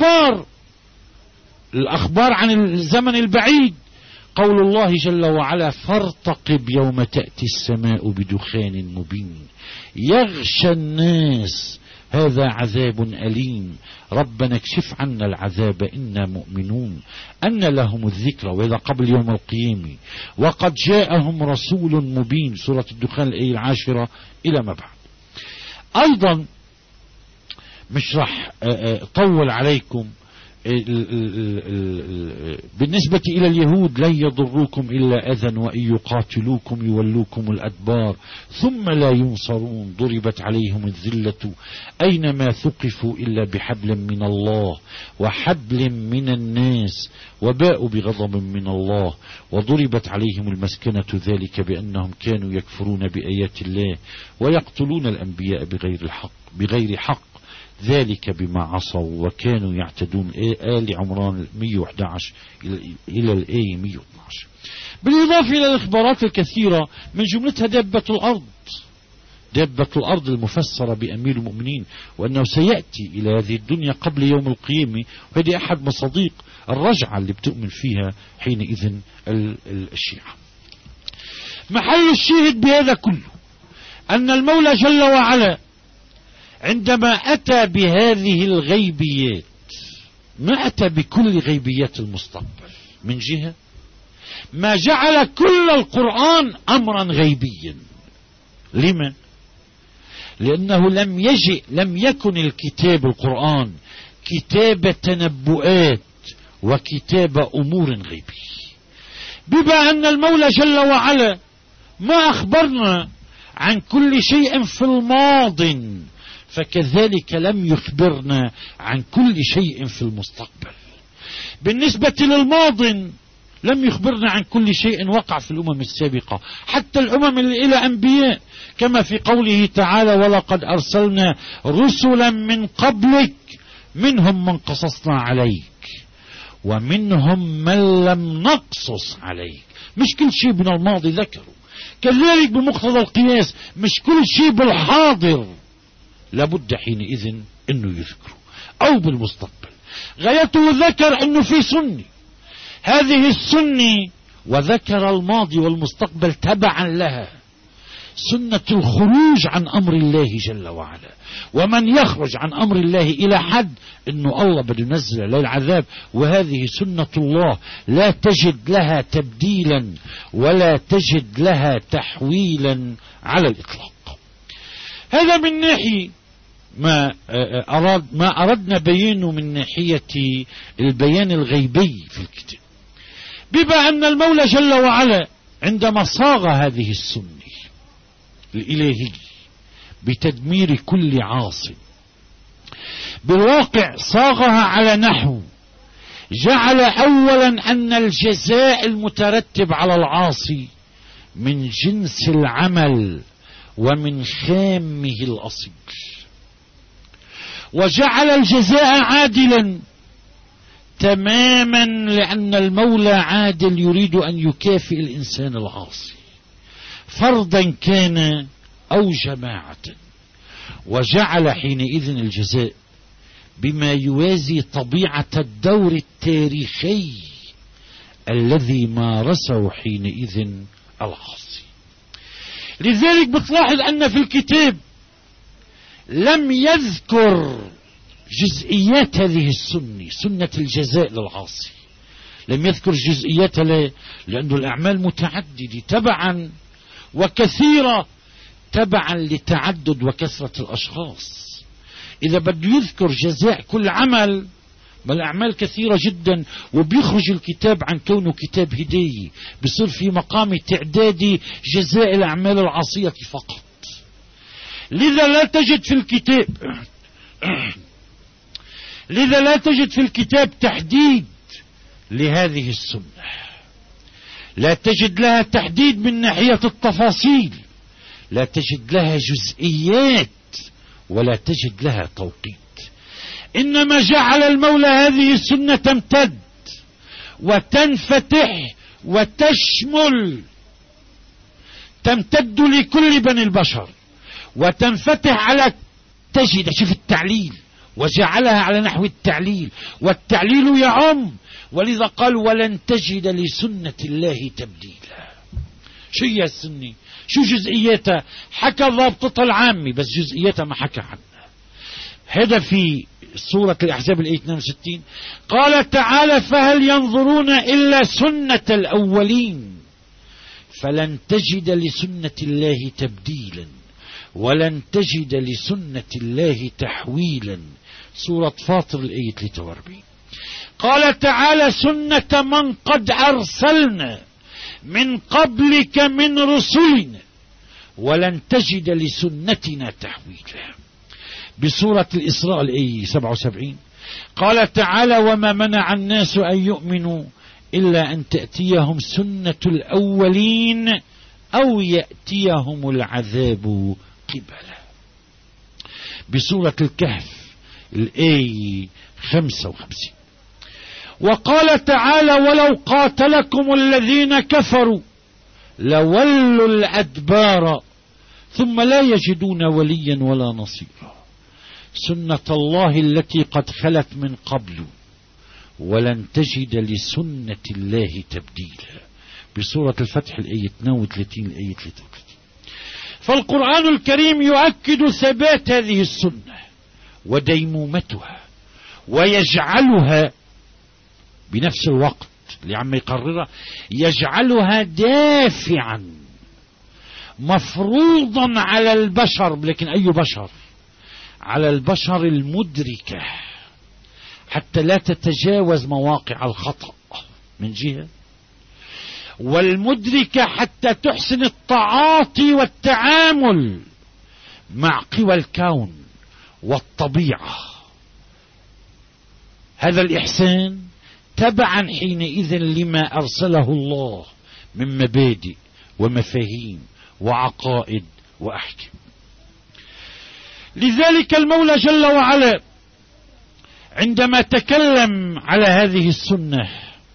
الأخبار عن الزمن البعيد قول الله جل وعلا فارتقب يوم تأتي السماء بدخان مبين يغشى الناس هذا عذاب أليم ربنا اكشف عنا العذاب إنا مؤمنون أن لهم الذكر وإذا قبل يوم القيامة وقد جاءهم رسول مبين، سورة الدخان الآية 10 إلى ما بعد. أيضا مش رح طول عليكم، بالنسبة إلى اليهود لن يضروكم إلا أذى وإن يقاتلوكم يولوكم الأدبار ثم لا ينصرون ضربت عليهم الذلة أينما ثقفوا إلا بحبل من الله وحبل من الناس وباءوا بغضب من الله وضربت عليهم المسكنة ذلك بأنهم كانوا يكفرون بآيات الله ويقتلون الأنبياء بغير حق ذلك بما عصوا وكانوا يعتدون. آل عمران 111 إلى الآية 112. بالإضافة إلى الإخبارات الكثيرة من جملتها دابة الأرض المفسرة بأمير المؤمنين وأنه سيأتي إلى هذه الدنيا قبل يوم القيامة، وهذه أحد مصادق الرجعة اللي بتؤمن فيها حينئذ الشيعة. محل الشاهد بهذا كله أن المولى جل وعلا عندما أتى بهذه الغيبيات ما أتى بكل غيبيات المستقبل، من جهة ما جعل كل القرآن أمرا غيبيا. لما؟ لأنه لم يكن الكتاب القرآن كتاب تنبؤات وكتاب أمور غيبية، بما أن المولى جل وعلا ما أخبرنا عن كل شيء في الماضي فكذلك لم يخبرنا عن كل شيء في المستقبل. بالنسبة للماضي لم يخبرنا عن كل شيء وقع في الأمم السابقة، حتى الأمم اللي إلى أنبياء، كما في قوله تعالى ولقد أرسلنا رسلا من قبلك منهم من قصصنا عليك ومنهم من لم نقصص عليك. مش كل شيء من الماضي ذكره. كذلك بمقتضى القياس مش كل شيء بالحاضر لابد حينئذ انه يذكره، او بالمستقبل. غايته ذكر انه في سنة، هذه السنة وذكر الماضي والمستقبل تبعا لها، سنة الخروج عن أمر الله جل وعلا. ومن يخرج عن أمر الله إلى حد أنه الله بده ينزل عليه العذاب، وهذه سنة الله لا تجد لها تبديلا ولا تجد لها تحويلا على الإطلاق. هذا من ناحية ما أردنا بيانه من ناحية البيان الغيبي في الكتاب. بما أن المولى جل وعلا عندما صاغ هذه السنة الإلهي بتدمير كل عاصي، بالواقع صاغها على نحو جعل أولا أن الجزاء المترتب على العاصي من جنس العمل ومن خامه الأصيل، وجعل الجزاء عادلا تماما، لأن المولى عادل يريد أن يكافئ الإنسان العاصي فردا كان أو جماعة. وجعل حينئذ الجزاء بما يوازي طبيعة الدور التاريخي الذي مارسه حينئذ العاصي. لذلك بتلاحظ أن في الكتاب لم يذكر جزئيات هذه السنة، سنة الجزاء للعاصي، لم يذكر جزئياتها. ليه؟ لأن الأعمال متعددة تبعا وكثيرة تبعا لتعدد وكثرة الأشخاص. إذا بده يذكر جزاء كل عمل، ما الأعمال كثيرة جدا، وبيخرج الكتاب عن كونه كتاب هداية، بصير في مقام تعداد جزاء الأعمال العاصية فقط. لذا لا تجد في الكتاب تحديد لهذه السنة، لا تجد لها تحديد من ناحية التفاصيل، لا تجد لها جزئيات، ولا تجد لها توقيت. إنما جعل المولى هذه السنة تمتد وتنفتح وتشمل، تمتد لكل بني البشر وتنفتح على تجد. شوف التعليل، وجعلها على نحو التعليل، والتعليل يعم، ولذا قال ولن تجد لسنة الله تبديلا. شو هي السنة؟ شو جزئياتها؟ حكى ضابطتها العامة، بس جزئياتها ما حكى عنها. هذا في سورة الأحزاب الآية 62. قال تعالى فهل ينظرون إلا سنة الأولين فلن تجد لسنة الله تبديلا ولن تجد لسنة الله تحويلا. سورة فاطر الآية 43. قال تعالى سنة من قد أرسلنا من قبلك من رسلنا ولن تجد لسنتنا تحويلا. بسورة الإسراء الآية 77 قال تعالى وما منع الناس أن يؤمنوا إلا أن تأتيهم سنة الأولين أو يأتيهم العذاب قبلا. بسورة الكهف الآية 55 وقال تعالى ولو قاتلكم الذين كفروا لولوا الأدبار ثم لا يجدون وليا ولا نصيرا. سنة الله التي قد خلت من قبل ولن تجد لسنة الله تبديلا. بسورة الفتح الآية 32 الآية 33. فالقرآن الكريم يؤكد ثبات هذه السنة وديمومتها، ويجعلها بنفس الوقت اللي عم يقررها يجعلها دافعا مفروضا على البشر، لكن أي بشر؟ على البشر المدركة حتى لا تتجاوز مواقع الخطأ من جهة، والمدركة حتى تحسن التعاطي والتعامل مع قوى الكون والطبيعة. هذا الإحسان تبعا حينئذ لما أرسله الله من مبادئ ومفاهيم وعقائد وأحكام. لذلك المولى جل وعلا عندما تكلم على هذه السنة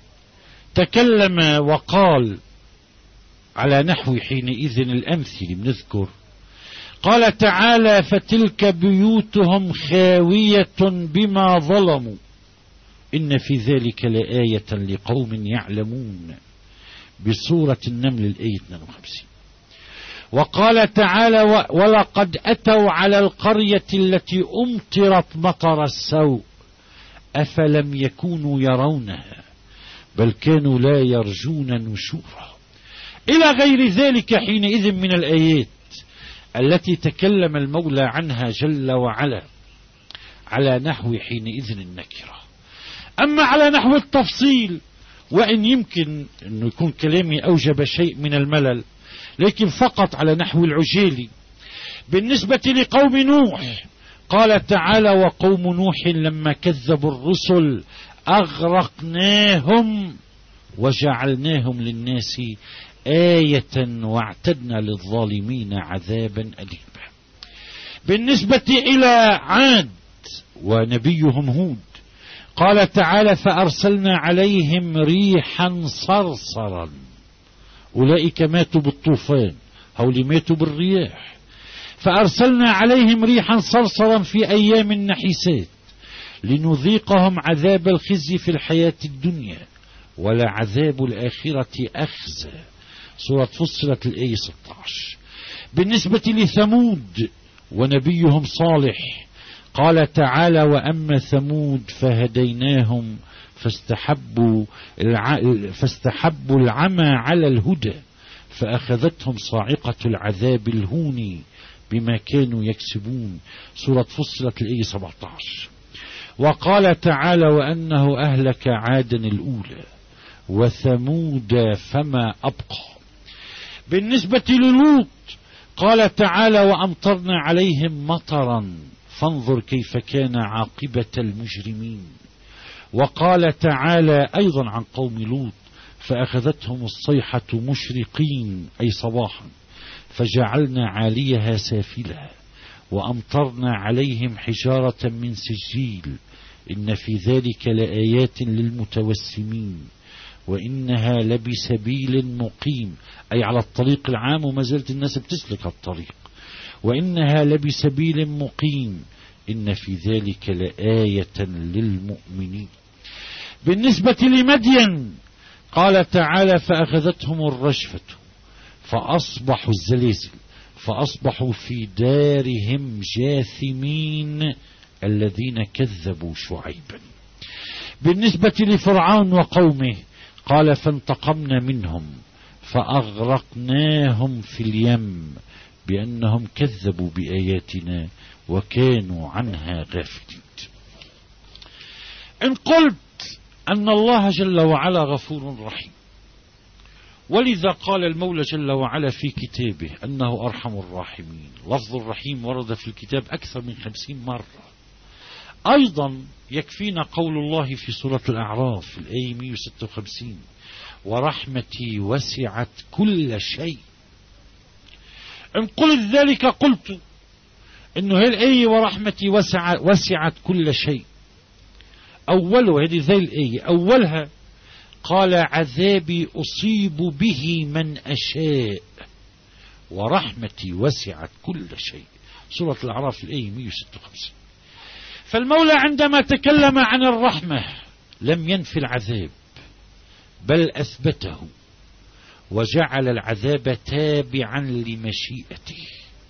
تكلم وقال على نحو حينئذ الأمثل بنذكر، قال تعالى: فتلك بيوتهم خاوية بما ظلموا إن في ذلك لآية لقوم يعلمون، بسورة النمل الآية 52. وقال تعالى: ولقد أتوا على القرية التي أمطرت مطر السوء أفلم يكونوا يرونها بل كانوا لا يرجون نشورا، إلى غير ذلك حينئذ من الآيات التي تكلم المولى عنها جل وعلا على نحو حينئذ النكرة. أما على نحو التفصيل، وإن يمكن أن يكون كلامي أوجب شيء من الملل، لكن فقط على نحو العجالي. بالنسبة لقوم نوح قال تعالى: وقوم نوح لما كذبوا الرسل أغرقناهم وجعلناهم للناس آية واعتدنا للظالمين عذابا أليما. بالنسبة إلى عاد ونبيهم هود قال تعالى: فأرسلنا عليهم ريحا صرصرا، أولئك ماتوا بالطوفان، هؤلاء ماتوا بالرياح. فأرسلنا عليهم ريحا صرصرا في أيام نحسات لنذيقهم عذاب الخزي في الحياة الدنيا ولعذاب الآخرة أخزى، سورة فصلت الآية 16. بالنسبة لثمود ونبيهم صالح قال تعالى: وأما ثمود فهديناهم فاستحبوا العمى على الهدى فأخذتهم صاعقة العذاب الهون بما كانوا يكسبون، سورة فصلت الآية 17. وقال تعالى: وأنه أهلك عادا الأولى وثمود فما أبقى. بالنسبة للوط قال تعالى: وأمطرنا عليهم مطرا فانظر كيف كان عاقبة المجرمين. وقال تعالى أيضا عن قوم لوط: فأخذتهم الصيحة مشرقين أي صباحا فجعلنا عاليها سافلها وأمطرنا عليهم حجارة من سجيل إن في ذلك لآيات للمتوسمين وإنها لبسبيل مقيم، أي على الطريق العام وما زالت الناس بتسلك الطريق، وإنها لبسبيل مقيم إن في ذلك لآية للمؤمنين. بالنسبة لمدين قال تعالى: فأخذتهم الرجفة فأصبحوا الزلازل فأصبحوا في دارهم جاثمين الذين كذبوا شعيبا. بالنسبة لفرعون وقومه قال: فانتقمنا منهم فأغرقناهم في اليم بأنهم كذبوا بآياتنا وكانوا عنها غافلين. إن قلت أن الله جل وعلا غفور رحيم، ولذا قال المولى جل وعلا في كتابه أنه أرحم الراحمين، لفظ الرحيم ورد في الكتاب أكثر من 50 مرة. أيضا يكفينا قول الله في سورة الأعراف الآية 156: ورحمتي وسعت كل شيء. إن قلت ذلك قلت إنه هي الآية ورحمتي وسعت كل شيء، أوله هذه ذي الآية أولها قال: عذابي أصيب به من أشاء ورحمتي وسعت كل شيء، سورة الأعراف الآية 156. فالمولى عندما تكلم عن الرحمة لم ينفي العذاب بل أثبته وجعل العذاب تابعا لمشيئته.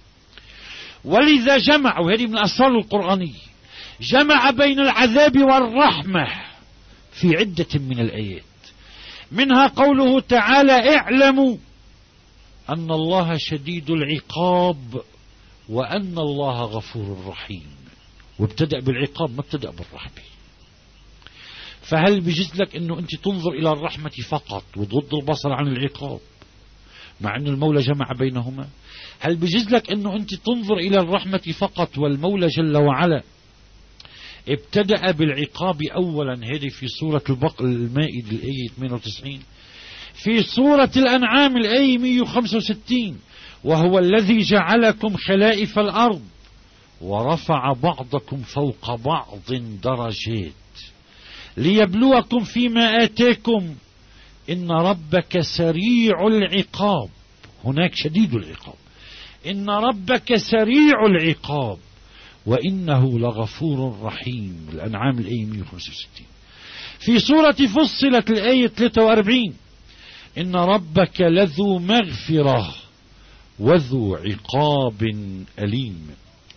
ولذا جمع، وهذه من الأسرار القرآنية، جمع بين العذاب والرحمة في عدة من الآيات، منها قوله تعالى: اعلموا أن الله شديد العقاب وأن الله غفور رحيم، وابتدأ بالعقاب ما ابتدأ بالرحمة. فهل بيجوز لك أنه أنت تنظر إلى الرحمة فقط وتغض البصر عن العقاب مع أن المولى جمع بينهما؟ هل بيجوز لك أنه أنت تنظر إلى الرحمة فقط والمولى جل وعلا ابتدأ بالعقاب أولا؟ هذه في سورة المائدة الآية 98. في سورة الأنعام الآية 165: وهو الذي جعلكم خلائف الأرض ورفع بعضكم فوق بعض درجات ليبلوكم فيما آتاكم إن ربك سريع العقاب. هناك شديد العقاب. إن ربك سريع العقاب وإنه لغفور رحيم. الأنعام الآية 165. في سورة فصلت الآية 43 إن ربك لذو مغفرة وذو عقاب أليم.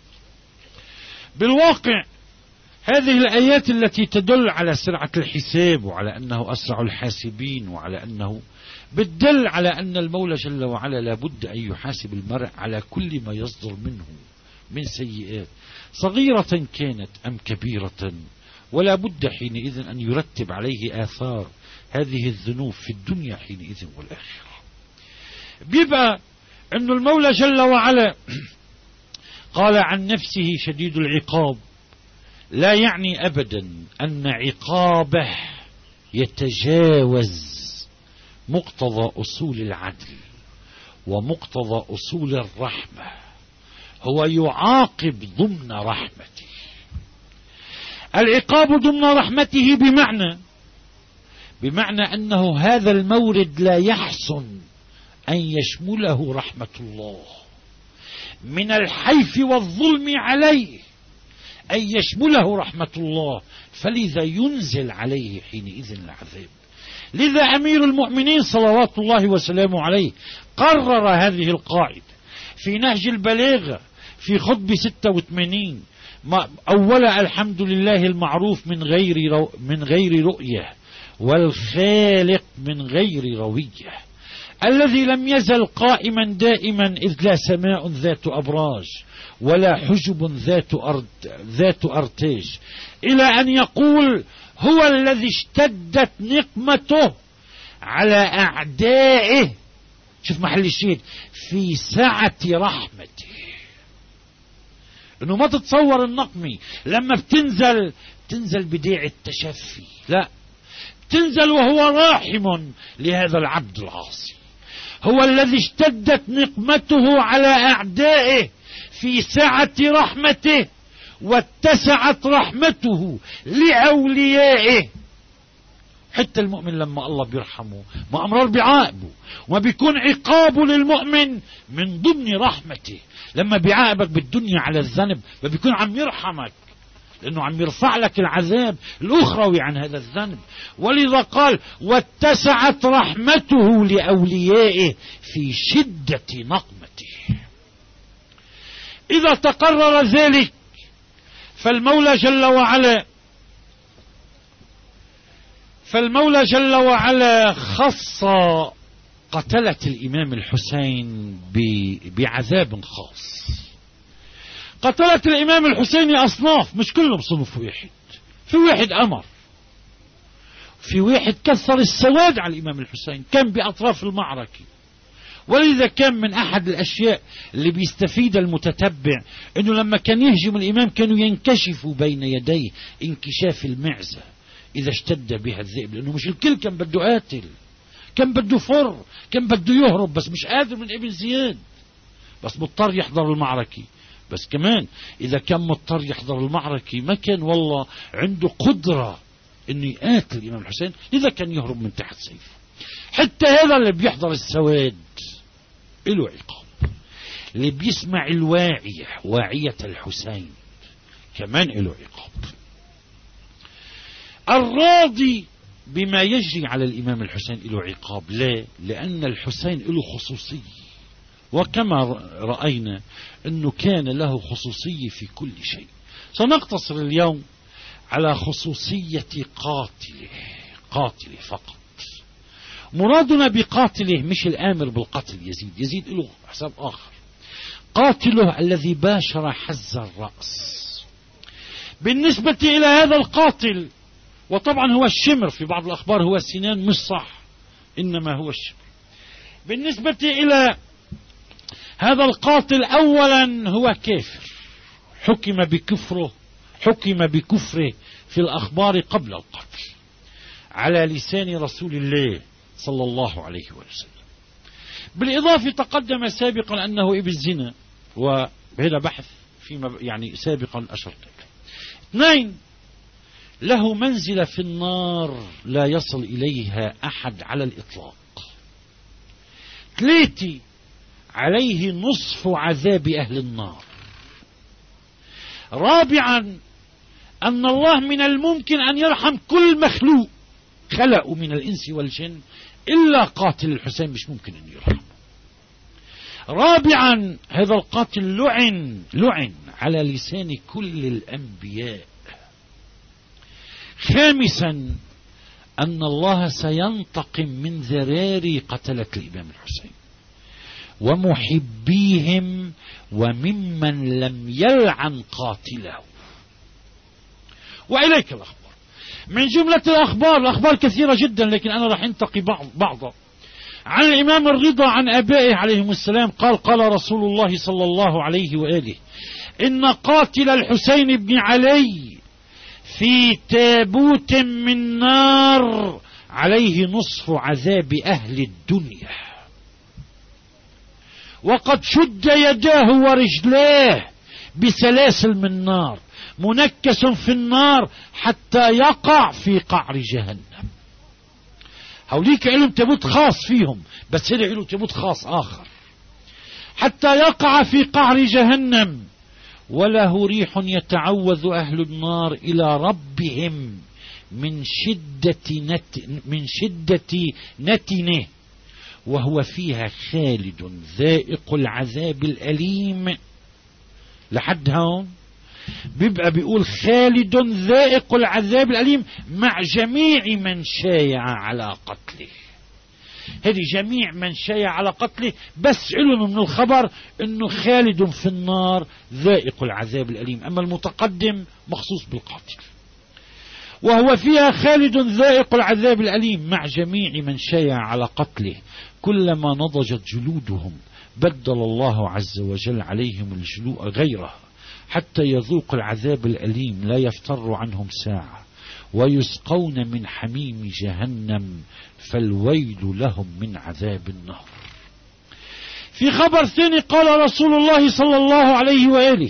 بالواقع هذه الآيات التي تدل على سرعة الحساب وعلى أنه أسرع الحاسبين وعلى أنه بتدل على أن المولى جل وعلا لابد أن يحاسب المرء على كل ما يصدر منه من سيئات صغيرة كانت أم كبيرة، ولا بد حينئذ أن يرتب عليه آثار هذه الذنوب في الدنيا حينئذ والآخرة. بيبقى أن المولى جل وعلا قال عن نفسه شديد العقاب لا يعني أبدا أن عقابه يتجاوز مقتضى أصول العدل ومقتضى أصول الرحمة، هو يعاقب ضمن رحمته. العقاب ضمن رحمته بمعنى أنه هذا المورد لا يحسن أن يشمله رحمة الله من الحيف والظلم عليه، أن يشمله رحمة الله، فلذا ينزل عليه حينئذ العذاب. لذا أمير المؤمنين صلوات الله وسلامه عليه قرر هذه القاعدة في نهج البلاغة في خطبة 86. أولا الحمد لله المعروف من غير رؤية والخالق من غير روية الذي لم يزل قائما دائما إذ لا سماء ذات أبراج ولا حجب ذات أرتاج، إلى أن يقول هو الذي اشتدت نقمته على أعدائه. شوف محل الشيء في سعة رحمته، انه ما تتصور النقمة لما بتنزل بديع التشفي، لا، تنزل وهو راحم لهذا العبد العاصي. هو الذي اشتدت نقمته على أعدائه في سعة رحمته واتسعت رحمته لأوليائه. حتى المؤمن لما الله بيرحمه ما أمرار بيعاقبه، وما بيكون عقابه للمؤمن من ضمن رحمته. لما بيعاقبك بالدنيا على الذنب ما بيكون عم يرحمك، لأنه عم يرفع لك العذاب الأخروي عن هذا الذنب. ولذا قال واتسعت رحمته لأوليائه في شدة نقمته. إذا تقرر ذلك فالمولى جل وعلا خص قتلة الإمام الحسين بعذاب خاص. قتلة الإمام الحسين أصناف، مش كلهم صنف واحد. في واحد أمر، في واحد كثر السواد على الإمام الحسين، كان بأطراف المعركة. ولذا كان من أحد الأشياء اللي بيستفيد المتتبع أنه لما كان يهجم الإمام كانوا ينكشفوا بين يديه انكشاف المعزة إذا اشتد بها الذئب، لأنه مش الكل كان بده قاتل، كان بده فر، كان بده يهرب، بس مش قادر من ابن زياد، بس مضطر يحضر المعركة. بس كمان إذا كان مضطر يحضر المعركة ما كان والله عنده قدرة أنه يقاتل الإمام الحسين، لذا كان يهرب من تحت سيفه. حتى هذا اللي بيحضر السواد له عقاب، اللي بيسمع الواعية واعية الحسين كمان له عقاب. الراضي بما يجري على الإمام الحسين له عقاب. ليه؟ لأن الحسين له خصوصية، وكما رأينا أنه كان له خصوصية في كل شيء. سنقتصر اليوم على خصوصية قاتله فقط. مرادنا بقاتله مش الآمر بالقتل يزيد له حساب آخر. قاتله الذي باشر حز الرأس. بالنسبة إلى هذا القاتل، وطبعا هو الشمر، في بعض الأخبار هو السنان، مش صح، إنما هو الشمر. بالنسبة إلى هذا القاتل أولا هو كافر، حكم بكفره في الأخبار قبل القتل على لسان رسول الله صلى الله عليه وسلم. بالإضافة تقدم سابقا أنه ابن الزنا، وهذا بحث فيما يعني سابقا أشرت إليه. 2، له منزلة في النار لا يصل إليها أحد على الإطلاق. 3، عليه نصف عذاب أهل النار. 4، أن الله من الممكن أن يرحم كل مخلوق خلقه من الإنس والجن إلا قاتل الحسين مش ممكن أن يرحم. 5، هذا القاتل لعن على لسان كل الأنبياء. 5، أن الله سينتقم من ذراري قتلة الإمام الحسين ومحبيهم وممن لم يلعن قاتله. وإليك الأخبار. من جملة الأخبار كثيرة جدا، لكن أنا راح انتقي بعضها. عن الإمام الرضا عن آبائه عليهم السلام قال رسول الله صلى الله عليه وآله: إن قاتل الحسين بن علي في تابوت من نار عليه نصف عذاب أهل الدنيا، وقد شد يداه ورجلاه بسلاسل من نار، منكس في النار حتى يقع في قعر جهنم. هوليك لهم تابوت خاص فيهم، بس هذا له تابوت خاص آخر. حتى يقع في قعر جهنم، وله ريح يتعوذ أهل النار إلى ربهم من شدة نتنه، وهو فيها خالد ذائق العذاب الأليم. لحد هون بيبقى بيقول خالد ذائق العذاب الأليم مع جميع من شايع على قتله. هذه جميع من شايع على قتله، بس علم من الخبر انه خالد في النار ذائق العذاب الأليم. اما المتقدم مخصوص بالقاتل. وهو فيها خالد ذائق العذاب الأليم مع جميع من شايع على قتله. كلما نضجت جلودهم بدل الله عز وجل عليهم الجلوء غيرها حتى يذوق العذاب الأليم لا يفتر عنهم ساعة، ويسقون من حميم جهنم، فالويل لهم من عذاب النار. في خبر ثاني قال رسول الله صلى الله عليه وآله: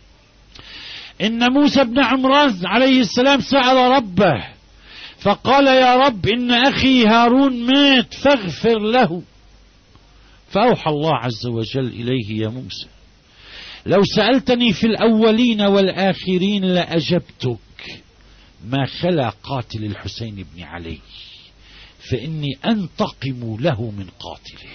إن موسى بن عمران عليه السلام سأل ربه فقال: يا رب، إن أخي هارون مات فاغفر له. فأوحى الله عز وجل إليه: يا موسى، لو سألتني في الأولين والآخرين لأجبتك، ما خلا قاتل الحسين بن علي، فإني أنتقم له من قاتله.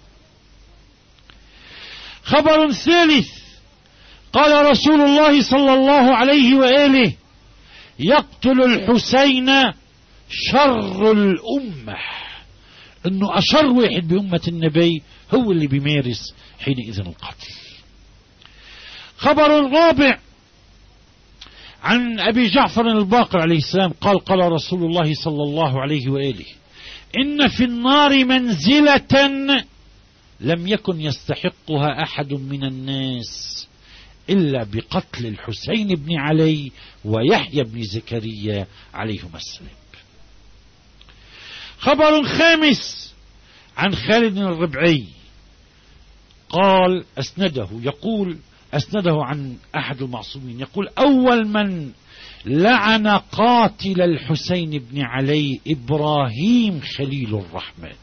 خبر ثالث قال رسول الله صلى الله عليه وآله: يقتل الحسين شر الأمة. إنه أشر واحد بأمة النبي هو اللي بيمارس حينئذ القتل. خبر رابع عن أبي جعفر الباقر عليه السلام قال رسول الله صلى الله عليه وآله: إن في النار منزلة لم يكن يستحقها أحد من الناس إلا بقتل الحسين بن علي ويحيى بن زكريا عليهما السلام. خبر خامس عن خالد الربعي قال أسنده عن أحد المعصومين يقول: أول من لعن قاتل الحسين بن علي إبراهيم خليل الرحمن،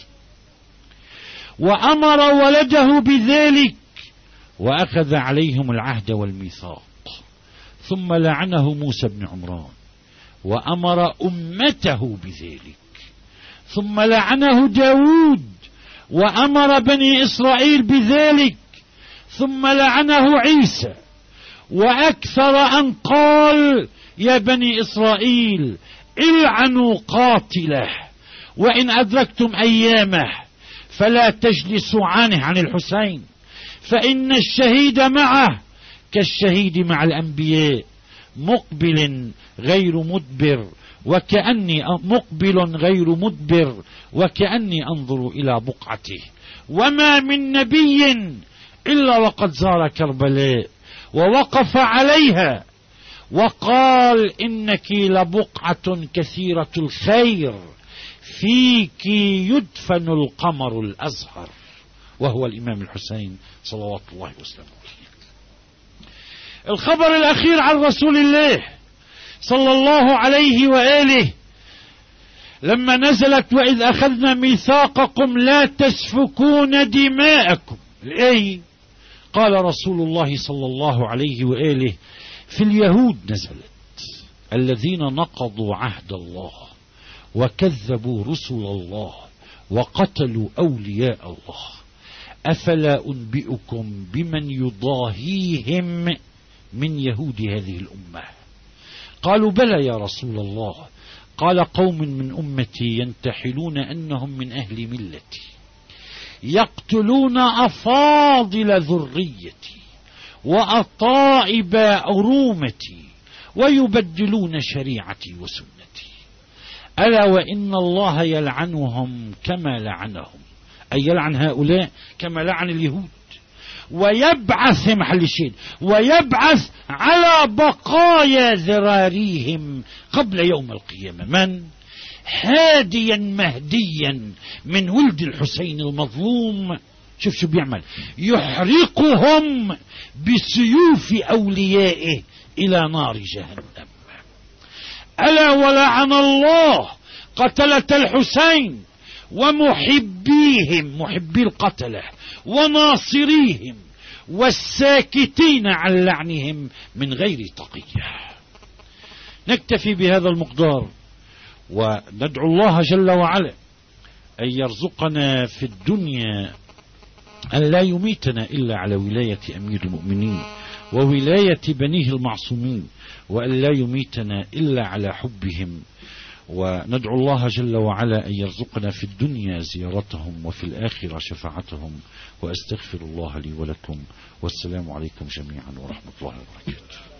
وأمر ولده بذلك وأخذ عليهم العهد والميثاق. ثم لعنه موسى بن عمران وأمر أمته بذلك. ثم لعنه داود وأمر بني إسرائيل بذلك. ثم لعنه عيسى وأكثر أن قال: يا بني إسرائيل العنوا قاتله، وإن أدركتم أيامه فلا تجلسوا عنه، عن الحسين، فإن الشهيد معه كالشهيد مع الأنبياء، مقبل غير مدبر وكأني أنظر إلى بقعته. وما من نبي إلا وقد زار كربلاء ووقف عليها وقال: إنك لبقعة كثيرة الخير، فيك يدفن القمر الأزهر، وهو الإمام الحسين صلوات الله وسلامه عليه. الخبر الأخير عن رسول الله صلى الله عليه وآله لما نزلت وإذ أخذنا ميثاقكم لا تسفكون دماءكم، الآية قال رسول الله صلى الله عليه وآله في اليهود نزلت الذين نقضوا عهد الله وكذبوا رسل الله وقتلوا أولياء الله أفلا أنبئكم بمن يضاهيهم من يهود هذه الأمة؟ قالوا بلى يا رسول الله. قال قوم من أمتي ينتحلون أنهم من أهل ملتي يقتلون أفاضل ذريتي وأطائب أرومتي ويبدلون شريعتي وسنتي ألا وإن الله يلعنهم كما لعنهم، أي يلعن هؤلاء كما لعن اليهود، ويبعث محل الشيء ويبعث على بقايا ذراريهم قبل يوم القيامة من هاديا مهديا من ولد الحسين المظلوم. شوف شو بيعمل، يحرقهم بسيوف أوليائه إلى نار جهنم. ألا ولعن الله قتلة الحسين ومحبيهم، محبي القتلة وناصريهم والساكتين عن لعنهم من غير تقية. نكتفي بهذا المقدار وندعو الله جل وعلا أن يرزقنا في الدنيا أن لا يميتنا إلا على ولاية أمير المؤمنين وولاية بنيه المعصومين، وأن لا يميتنا إلا على حبهم، وندعو الله جل وعلا أن يرزقنا في الدنيا زيارتهم وفي الآخرة شفاعتهم. وأستغفر الله لي ولكم، والسلام عليكم جميعا ورحمة الله وبركاته.